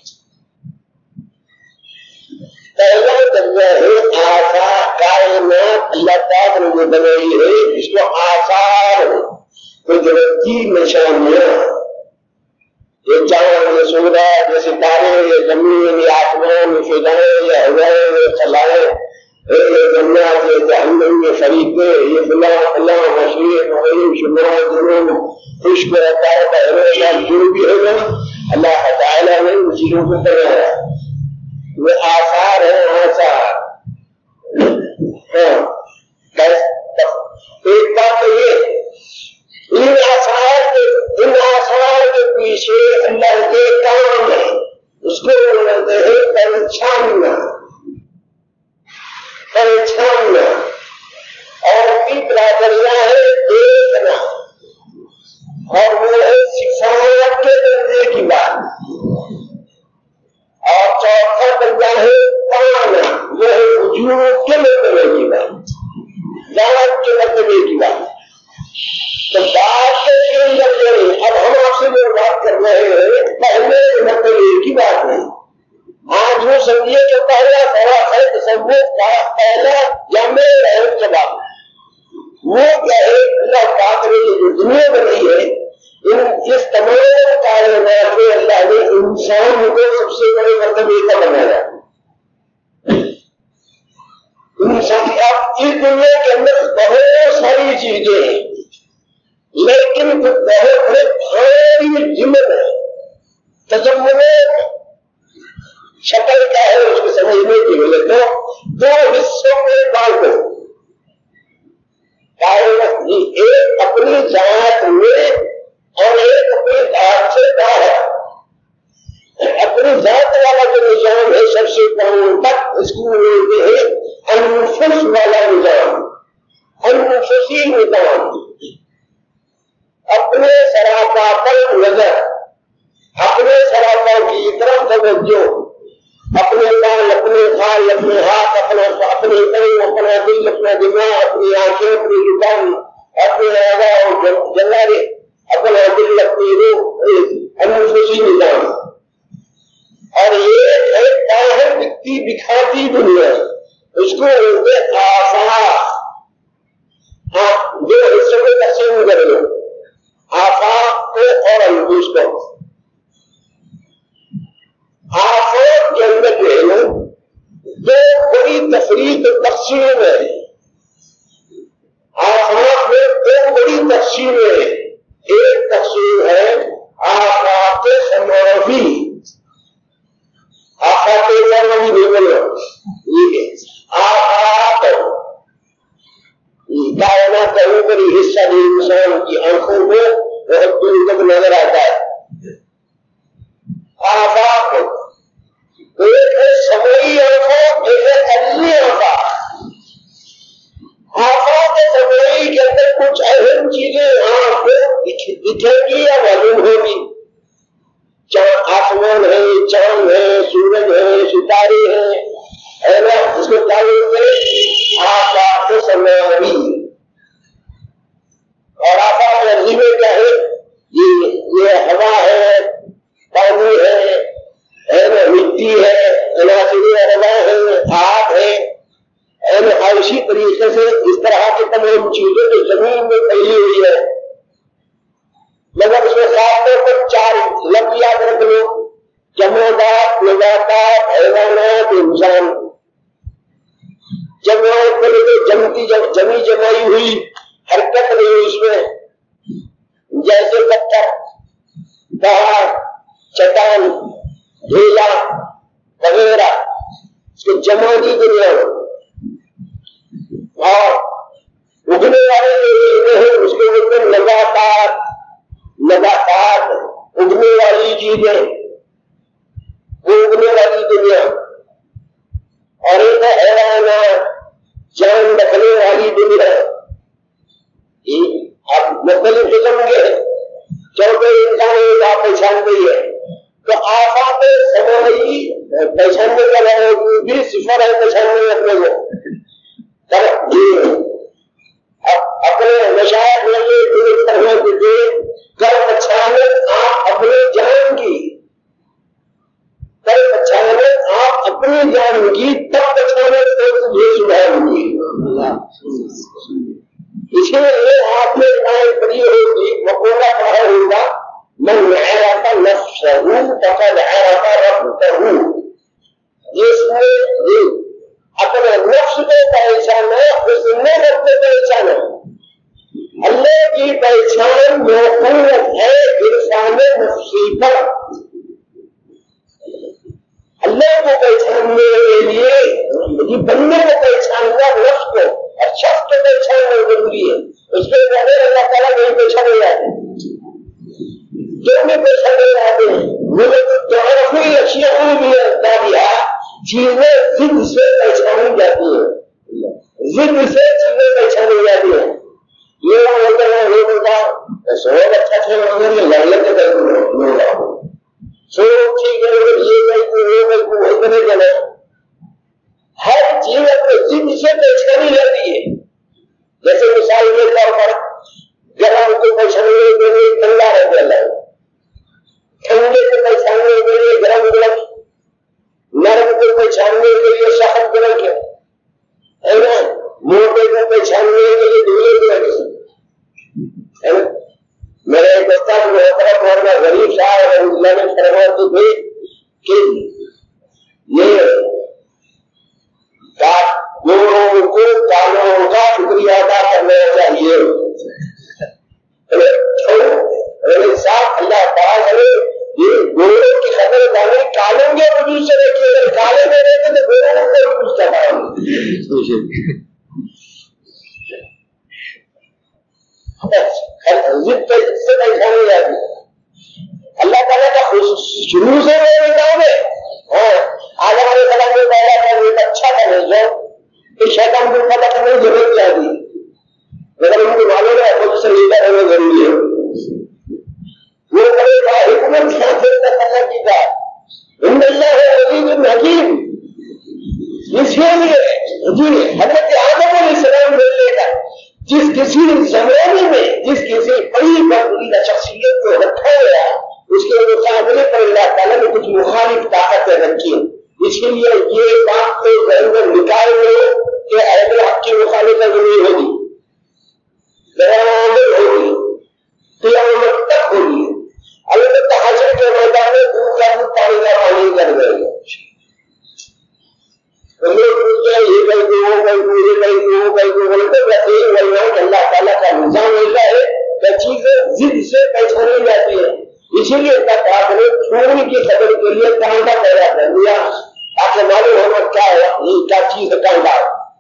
पहला दर्जा है आशा कायनात अल्लाह पाक ने बनाई है, इसको आसार कुदरती निशानियां, ये चांद ये सूरज ये सितारे ये जमीन ये आसमान ये फिजाएं ये हवाएं ये खलाएं ये जन्नत ये जहन्नम ये फरीके ये फला मशीर महीम शुमार जुनून खुश्क रहता है बहरेगा जो भी होगा अल्लाह ताला ने उन चीजों को बनाया, वो आसार है आसार। एक बात तो ये इन आसार के पीछे अल्लाह के काम है, उसको बोलते हैं पहचानना और तीसरा दर्जा है देखना और वो है सिखावट के दर्जे की बात और चौथा दर्जा है पाना, वो है वजूद के मरतबे की बात, दावत के मरतबे की बात। तो बात के 3 दर्जे हैं। अब हम आपसे जो बात कर रहे हैं पहले मरतबे की बात है। आज वो समझिए कि पहला बड़ा है तसव्वुफ का पहला जामे रहम जवाब वो क्या है, अल्लाह पाक ने जो दुनिया बनाई है इस तमाम कायनात में अल्लाह ने इंसान को सबसे बड़े मरतबे का बनाया। इंसान अब इस दुनिया के अंदर बहुत सारी चीजें हैं लेकिन बहुत बड़े भारी जिम्मन है। तजम्मुल शक्ल क्या है उसको समझने के लिए तो 2 हिस्सों में बांट दो। एक अपनी जात में और एक अपनी जात से बाहर। अपनी जात वाला जो निजाम है सबसे कम तक इसको मिलते हैं अनफुस پیر، اپنے ہاتھ، اپنے پاؤں، اپنا دل، اپنا دماغ، اپنی آنکھیں، اپنی زبان، اپنے اعضاء اور جوارح، اپنا دل، اپنی روح، انفسی نظام. اور یہ ایک باہر دکھتی دکھاتی دنیا، اس کو بولتے آفاق. جو حصوں کو تقسیم کر لو، آفاق کو اور انفس کو. آفاق کے اندر جو ہے نا دو بڑی تفریق تقسیم ہے. آفاق میں دو بڑی تقسیم ہے. ایک تقسیم ہے آفاق سماوی. آفاق سماوی نہیں بولو، یہ آفاق کائنات کا اوپری حصہ جو انسان کی آنکھوں کو بہت دور تک نظر آتا ہے. آفاق ایک ہے سمائی آفاق، ایک ہے ارضی آفاق. آفاق سمائی کے اندر کچھ اہم چیزیں آپ کو دکھیں گی یا معلوم ہوگی. آسمان ہے، چاند ہے، سورج ہے، ستارے ہیں، ہے نا. اس کو کیا بولتے ہیں؟ آفاق سماوی. اور آفاق ارضی میں کیا ہے؟ یہ ہوا ہے، پانی ہے نا، مٹی ہے، عناصر ہوا ہے، آگ ہے نا. اور اسی طریقے سے اس طرح کی تمام چیزیں جو زمین میں پھیلی ہوئی ہے، مگر اس میں خاص طور پر چار لفظ یاد رکھ لو: جمادات، نباتات، حیوانات، انسان. جماعت کو لے کے جمی جمائی ہوئی حرکت نہیں اس میں، جیسے پتھر، پہاڑ، چٹان، ڈھیلا وغیرہ، اس کو جمع دی دنیا. اور اگنے والے اس کے اوپر لگاتار اگنے والی چیزیں، وہ اگنے والی دنیا. اور ایک ہے حیوانات، جان رکھنے والی دنیا. آپ مختلف قسم کے چوکے انسان آپ پہچان گئی ہے. تو آفاق سمائی پہچاننے کا بھی صفر ہے، پہچاننے اپنے کو اپنے مشاہد میں کر پچھانے آپ اپنی جان کی، کر پچھانے آپ اپنی جان کی، تب پچھانے تو تجھے سدھار ہوگی. اس لیے آپ نے پڑھی ہوگی، مقولہ پڑھا ہوگا: من عرف نفسه فقد عرف ربه. جس نے اپنے نفس کو پہچانا اس نے رب کو پہچانا. اللہ کی پہچان موقوف ہے انسان نفسی پر. اللہ کو پہچاننے کے لیے بندے کو پہچاننا، نفس کو اور شخص کو پہچاننا ضروری ہے. اس کے بغیر اللہ تعالیٰ نہیں پہچانے جاتے، جو بھی پہچانے جاتے ہیں. مجھے تو تعارفی اشیاء بھی دیا چیزیں ضد سے پہچانی جاتی ہیں، ضد سے چیزیں پہچانی جاتی ہیں. یہ بولتے ہیں یہ بولتا سوچ اچھا تھا مگر یہ لڑنے کے درد سوچ ٹھیک ہے مگر یہ وہی کرنے کے لیے ہر چیز اپنے ضد سے پہچانی جاتی ہے. جیسے مثال کے طور پر گرم کو پہچاننے کے لیے ٹھنڈا رہ جاتا ہے، ٹھنڈے کو پہچاننے کے لیے گرم گرم، نرم کو پہچاننے کے لیے سخت گرم کے، ہے نا، موٹے کو پہچاننے کے لیے ڈھیلے گرم. میرے ایک استاد محترم مولانا غریب صاحب رحمۃ اللہ نے فرماتے تھے کہ یہ گوروں کو کالوں کا شکریہ ادا کرنا چاہیے. صاحب اللہ تعالیٰ کرے یہ گوروں کی خبر دانے کالوں کے وجود سے دیکھیے، اگر کالے میں رہتے تو گوروں کو بھی پوچھتا تھا. سے پہچانے جاتی اللہ تعالیٰ کا شروع سے نظام ہے. آج ہمارے سلام میں پیدا کرنے کا اچھا کرنے جو کہ شیطان کو پتہ کرنے کی ضرورت کیا تھی، مگر ان کو معلوم ہے خود سے لیڈر ہونا ضروری ہے. وہ کرے گا حکمت کیا پھر کرنا کی بات ان اللہ ہے عزیز حکیم. ضد سے پہچانی جاتی ہے. اسی لیے آپ نے پھول کی قدر کے لیے کانٹا پیدا کر دیا تاکہ معلوم ہونا کیا ہے یہ کیا چیز ہے کانٹا.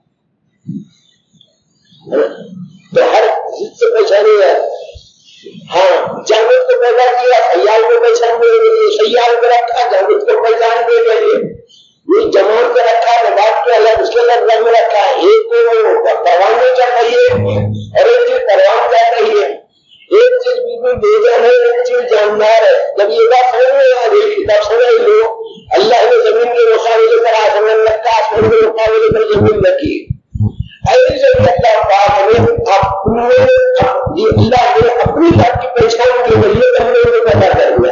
تو ہر ضد سے پہچانی ہے. ہاں جانور کو پیدا کیا سیال کو پہچاننے کے لیے, سیال کو رکھا جانور کو پہچاننے کے لیے, یہ جمال کو رکھا نبات کے الگ اس کے الگ رنگ رکھا. ایک کو پروان میں چل رہی ہے اور ایک چیز پروان جا رہی ہے. ایک چیز بالکل بے جان ہے, ایک چیز جاندار ہے. جب یہ بات سمجھ میں آ گئی تب سمجھ لو اللہ نے زمین کے مقابلے پر آسمان رکھا, آسمان کے مقابلے پر زمین رکھی. ایسے اللہ پاک نے اللہ نے اپنی ذات کی پہچان کے ذریعے کمرے کو پیدا کر دیا.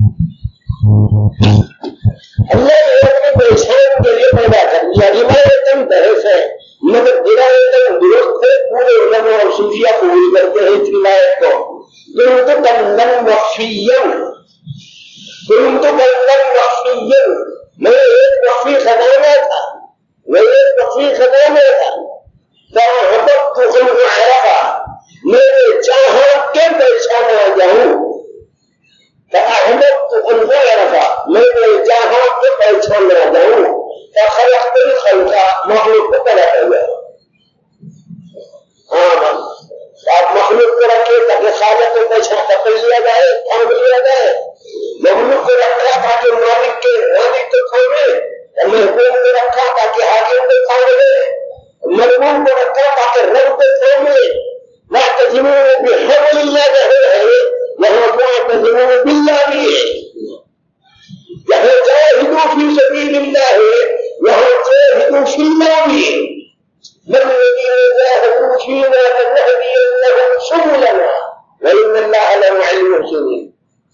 اللہ نے اپنی پہچان کے لیے پیدا کر دیا. روایتاً درس ہے مگر روایتاً درست ہے. پورے علماء اور صوفیہ قبول کرتے ہیں اس روایت کو. میں ایک مخفی خزانہ تھا, میں ایک مخفی خزانہ تھا. میرے چاہوں کے پہچانا جاؤں, میرے چاہوں کے پہچانا جاؤں. مخلوق کو پیدا کر گیا. ہاں آپ مخلوق کو رکھے تاکہ خالق کو پہچان پکڑ لیا جائے, تھام لیا جائے. مخلوق کو رکھا تاکہ مالک کو تھامے, اور محکوم کو رکھا تاکہ حاکم کو تھامے, مرموم کو رکھا تاکہ رب کو تھامے. واعتصموا بحبل اللہ ہے, وہاں واعتصموا باللہ بھی ہے. جہاں جاہدوا فی سبیل اللہ ہے, وہاں جاہدوا فی اللہ بھی ہے. من الذین جاہدوا فینا لنہدینہم سبلنا وإن اللہ لمع المحسنین.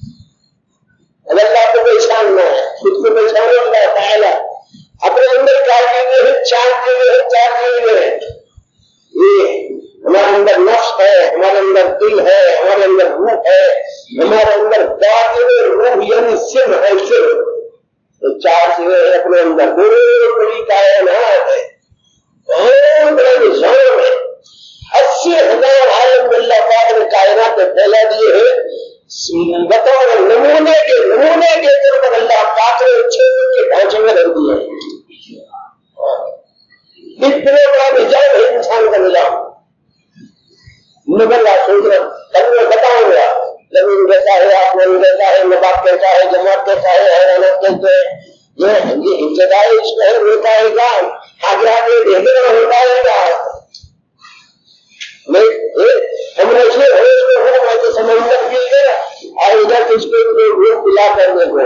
اللہ کو پہچاننا ہے, خود کو پہچانو. اللہ تعالیٰ اپنے اندر کیا چیزیں ہیں, چار چیزیں ہیں. یہ ہمارے اندر نفس ہے, ہمارے اندر دل ہے, ہمارے اندر روح ہے, ہمارے اندر باطن روح یعنی سر ہے. سر یہ چار چیزیں ہیں اپنے اندر. بڑی کائنات ہے, بہت بڑا نظام ہے. 80,000 عالم اللہ پاک نے کائنات میں پھیلا دیے ہیں. بطور نمونے کے طور پر اللہ پاک نے 6 کے ڈھانچے میں رکھ دیے. اتنے بڑا نظام ہے انسان کا نظام. مگر آپ سوچ رہے کل میں بتاؤں گا زمین کیسا ہے, آسمان کیسا ہے, نبات کیسا ہے, جماعت کیسا ہے, حیوانات کیسے ہے. یہ ابتدائی اس میں ہوتا ہے گا, آگے آگے دیکھنے میں ہوتا ہے گا. ہم نے اس میں سمندر بھی ہے اور ادھر اس کو روح پلا کرنے کو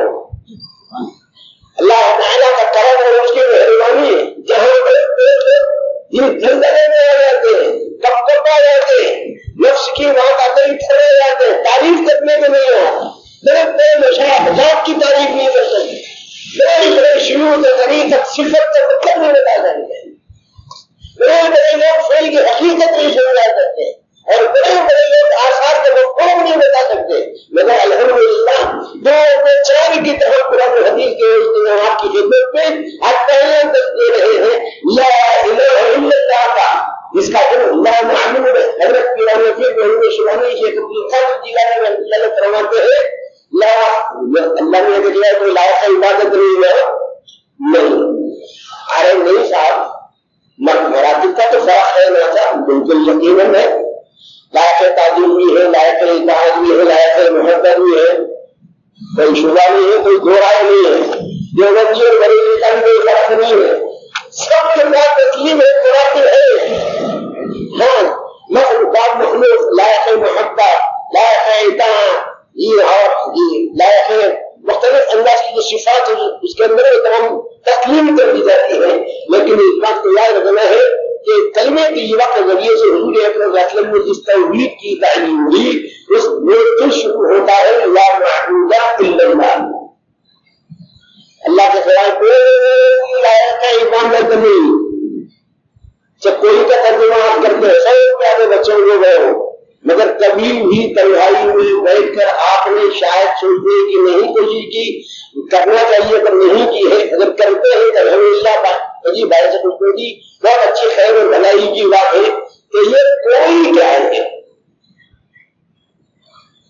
اللہ تعالیٰ کا کرم اور اس کی مہربانی. جہاں یہ زلزلے میں آ جاتے ہیں, کب کب آ جاتے ہیں, نفس کی بات آتے ہی کھڑے جاتے ہیں. تعریف کرنے میں نہیں ہو, بڑے بڑے مشاہدات کی تعریف نہیں کر سکتے. بڑے بڑے شیوع کے طریقت صفت کا مطلب نہیں بتا سکتے. بڑے بڑے لوگ فعل کی حقیقت نہیں سمجھا سکتے اور بڑے بڑے لوگ آثار کا مفہوم نہیں بتا سکتے. مگر الحمدللہ 2-4 کی طرح قرآن حدیث کے اجتماعات کی خدمت میں آج پہلے دے رہے ہیں لا الہ الا اللہ کا, جس کا لا معلوم ہے. حضرت پیران فقیر محمد شیبانی شیخ عبدالقادر جیلانی رحمۃ اللہ فرماتے ہیں لا اللہ نے کہا کوئی لائق عبادت نہیں ہے. نہیں, ارے نہیں صاحب, مراتب کا تو فرق ہے نا صاحب, بالکل یقیناً ہے. لائق تعظیم بھی ہے, لائق اطاعت بھی ہے, لائق محبت بھی ہے, کوئی شبہ نہیں ہے, کوئی دو رائے نہیں ہے. دیوبندی اور بریلوی کا بھی کوئی فرق نہیں ہے, سب کے ساتھ تسلیم ہے, مراتب ہے. ہاں مخلوق لائق محبت, لائق اطاعت, یہ اور یہ لائق مختلف انداز کی جو صفات ہے اس کے اندر تمام تسلیم کر دی جاتی ہے. لیکن اس بات کو یاد رکھنا ہے کہ کلمے کی وقت کے ذریعے سے حضور اکرم صلی اللہ علیہ وسلم نے جس توحید کی تعلیم دی اس میں شروع ہوتا ہے لا معبود الا اللہ. اللہ کے سوا کوئی لائق عبادت نہیں. جب کوئی کا ترجمہ آپ کرتے ہیں 100 پیارے بچوں کو گئے ہو, مگر کبھی بھی تنہائی میں بیٹھ کر آپ نے شاید سوچنے کی نہیں کوشش کی, کرنا چاہیے پر نہیں کی ہے. اگر کرتے ہیں تو الحمدللہ جی بھائی سے کچھ دی بہت اچھی خیر اور بھلائی کی بات ہے کہ یہ کوئی کیا ہے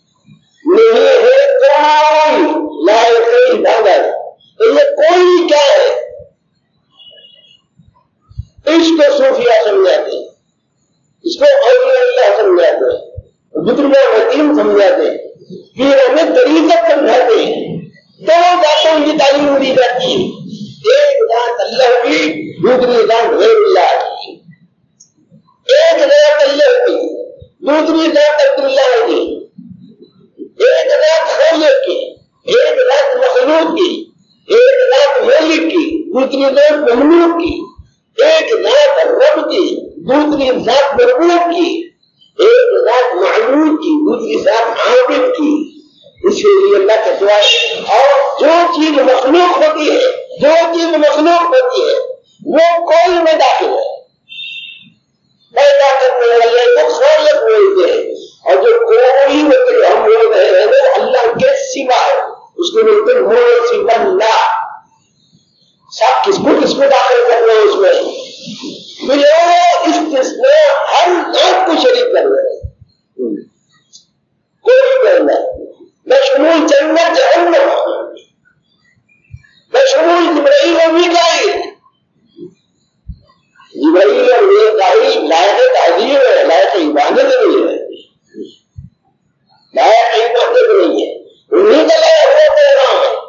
صوفیہ سمجھاتے ہیں، اس کو اولیاء اللہ سمجھاتے ہیں، بزرگان حکیم سمجھاتے ہیں، پھر ہمیں طریقت سمجھاتے ہیں۔ دو ذاتوں کی تعلیم دی جاتی ہے، ایک ذات اللہ کی، دوسری ذات غیر اللہ کی۔ ایک ذات اللہ کی، دوسری ذات عبداللہ کی، ایک ذات خالق کی، ایک ذات مخلوق کی، ایک ذات مالک کی، دوسری ذات مملوک کی، ایک ذات رب کی، دوسری ذات مربوب کی، ایک ذات معبود کی، دوسری ذات عابد کی۔ اس لیے اللہ کے سوائے اور جو چیز مخلوق ہوتی ہے، جو چیز مخلوق ہوتی ہے وہ کوئی میں داخل ہے، پیدا کرنے والے کو خالق بولتے ہیں، اور جو کوئی ہوتے ہم بول رہے ہیں وہ اللہ کے سوا ہے، اس کو بولتے ہیں وہ سوا اللہ۔ سب کس کو داخل کرنا ہے اس میں؟ استثناء ہر ذات کو شریک کر رہے ہیں، کوئی کرنا بشمول جنت جہنم، بشمول جبرائیل و میکائیل۔ جبرائیل اور میکائیل لائق تعظیم ہے، لائق عبادت نہیں ہے، لائق عبادت نہیں ہے، انہیں کا لائق ہوا پیغام ہے۔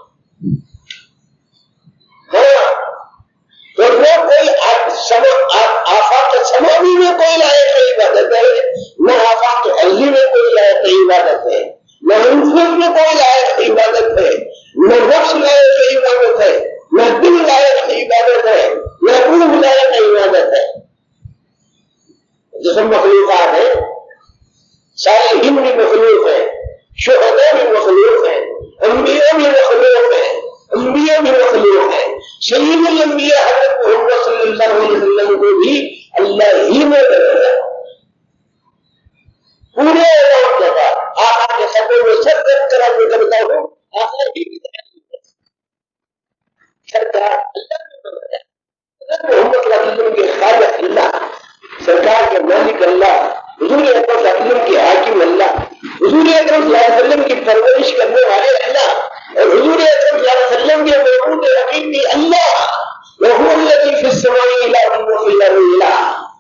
ہاں تو وہ کوئی آفاق سماوی میں کوئی لائق عبادت ہے، نہ آفاق ارضی میں کوئی لائق عبادت ہے، نہ انفس میں کوئی لائق عبادت ہے، نہ نفس لائق عبادت ہے، نہ دل لائق عبادت ہے، نہ روح لائق عبادت ہے۔ جسم مخلوقات ہیں، صالحین بھی مخلوق ہیں، شہداء بھی مخلوق ہیں، انبیاء بھی مخلوق ہیں، انبیاء بھی مخلوق ہیں۔ سید الانبیاء حضرت محمد صلی اللہ علیہ وسلم کو بھی اللہ ہی نے بنایا، پورے عالم کے بعد آقا کے خطوں میں سر درد کرا میں کرتا ہوں، آقا ہی سرکار اللہ نے بنایا، حضرت محمد صلی اللہ علیہ وسلم کے خالق اللہ، سرکار کے مالک اللہ، حضور اکرم صلی اللہ علیہ وسلم کے حاکم اللہ، حضور اکرم صلی اللہ علیہ وسلم کی پرورش کرنے والے اللہ، اور حضور اکرم صلی اللہ علیہ وسلم کے موجود حقیقی اللہ، وهو الذي في السماء إله وفي الأرض إله۔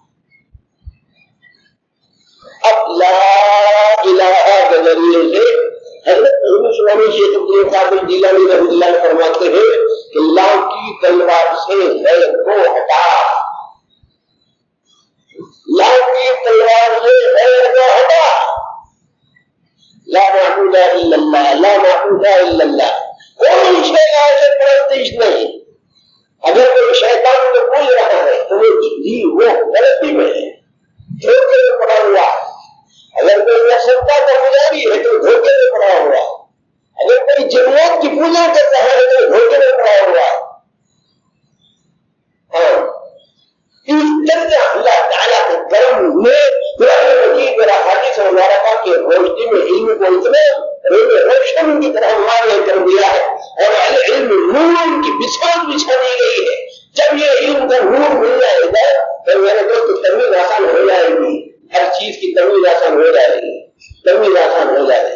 اب لا الہ کے ذریعے سے حضرت سوامی شیخ عبد القادر جیلانی رحمۃ اللہ فرماتے ہیں کہ لا کی تلوار سے غیر کو ہٹا، لا کی تلوار سے غیر کو ہٹا، لا معبود الا اللہ، لا معبود الا اللہ، کوئی شیء ایسے پرستش نہیں۔ اگر کوئی شیطان کو بول رہا ہے تو وہ غلطی میں ہے، دھوکے میں پڑا ہوا، اگر کوئی ستا کا پجاری ہے تو دھوکے میں پڑا ہوا، اگر کوئی جنات کی پوجا کر رہا ہے تو دھوکے میں پڑا ہوا۔ ہاں اس طرح اللہ تعالیٰ کے کرم میں قرآن مجید اور احادیث مبارکہ کے روشنی میں علم کو اتنے روشن کی طرح واضح کر دیا ہے، اور علم نور کی بچھان بچھا دی گئی ہے۔ جب یہ علم کا نور مل جائے گا تو میرے دوست تمیز آسان ہو جائے گی، ہر چیز کی تمیز آسان ہو جائے گی، تمیز آسان ہو جائے گی،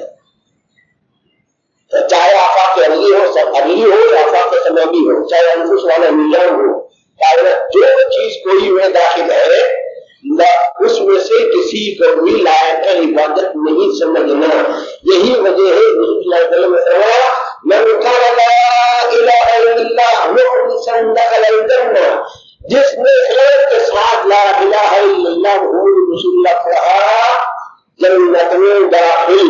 چاہے آفاق ارضی ہو، ارضی ہو یا آفاق سماوی ہو، چاہے انفس والا نظام ہو، جو چیز کوئی میں داخل ہے اس میں سے کسی کو بھی لائق عبادت نہیں سمجھنا۔ یہی وجہ ہے رسول اللہ صلی اللہ علیہ وسلم نے فرمایا من قال لا الہ الا اللہ مخلصا دخل الجنہ، جس نے اخلاص کے ساتھ لا الہ الا اللہ محمد رسول اللہ پڑھا جنت میں داخل۔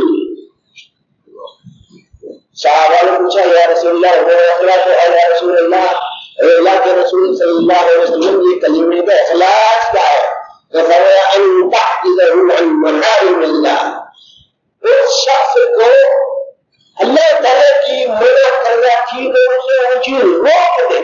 صحابہ نے پوچھا یا رسول اللہ وہ اخلاص ہے یا رسول اللہ، اللہ کے رسول صلی اللہ علیہ وسلم یہ کلمے کا اخلاص کیا ہے؟ تو فرمایا ان تحفظه عن محارم اللہ، اس شخص کو اللہ تعالیٰ کی منع کردہ چیزوں سے وہ چیز روک دے،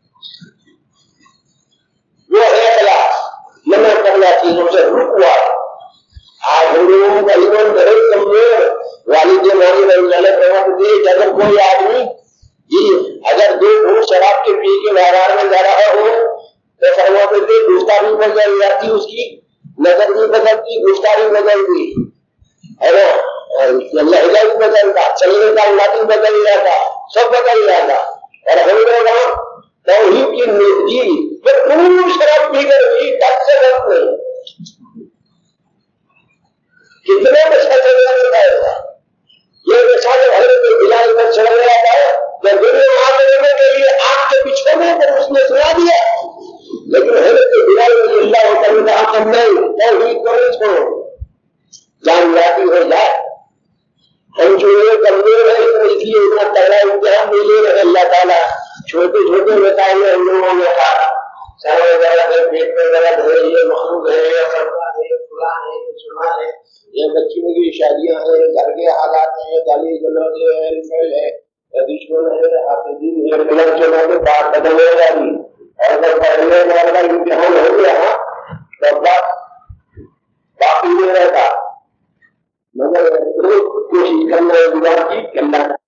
وہ ہے اخلاص، منع کردہ چیزوں سے رکوا۔ آج ہم لوگوں کا ایمان بہت کمزور، والد ہماری رحمۃ اللہ فرماتے تھے کہ اگر کوئی آدمی اگر دو گھونٹ شراب کے پی کے بازار میں جا رہا ہو تو فرماتے تھے گفتگو بدل جاتی، اس کی نظر بھی بدلتی، گفتگو بدلتی، اور لہجہ بھی بدلتا، چلنے کا انداز بھی بدل جاتا، سب بدل جاتا۔ اور ہم لوگ توحید کی وہ خوب شراب پی کر بھی تب سے وقت نہیں کتنے نشہ چڑھنا بتایا تھا یہ نشہ جب حضرت بلال پر چڑھ گیا تھا جب دنیا آگ دینے کے لیے آگ کے بچھونے پر اس نے سنا دیا لیکن حضرت بلال رضی اللہ عنہ کہا کہ نہیں توحید کو نہیں چھوڑو جان جاتی ہو جائے ہم جو یہ کمزور ہے اس لیے اتنا تگڑا امتحان نہیں لے رہے اللہ تعالیٰ چھوٹے چھوٹے بتائے ہم لوگوں نے کہا سر وغیرہ ہے پیٹ میں درد ہے یہ مخلوق ہے یہ سرکا ہے یہ فلاں ہے یہ سنا ہے یہ بچیوں کی شادیاں ہیں گھر کے حالات ہیں گالی گلوچ ہے دشمن ہے حافظین ہے کلر چلا کے بات بدل ہو جائے اور اگر پہلے والا امتحان ہو گیا تو باقی نہیں رہتا مگر کوشش کرنا ہے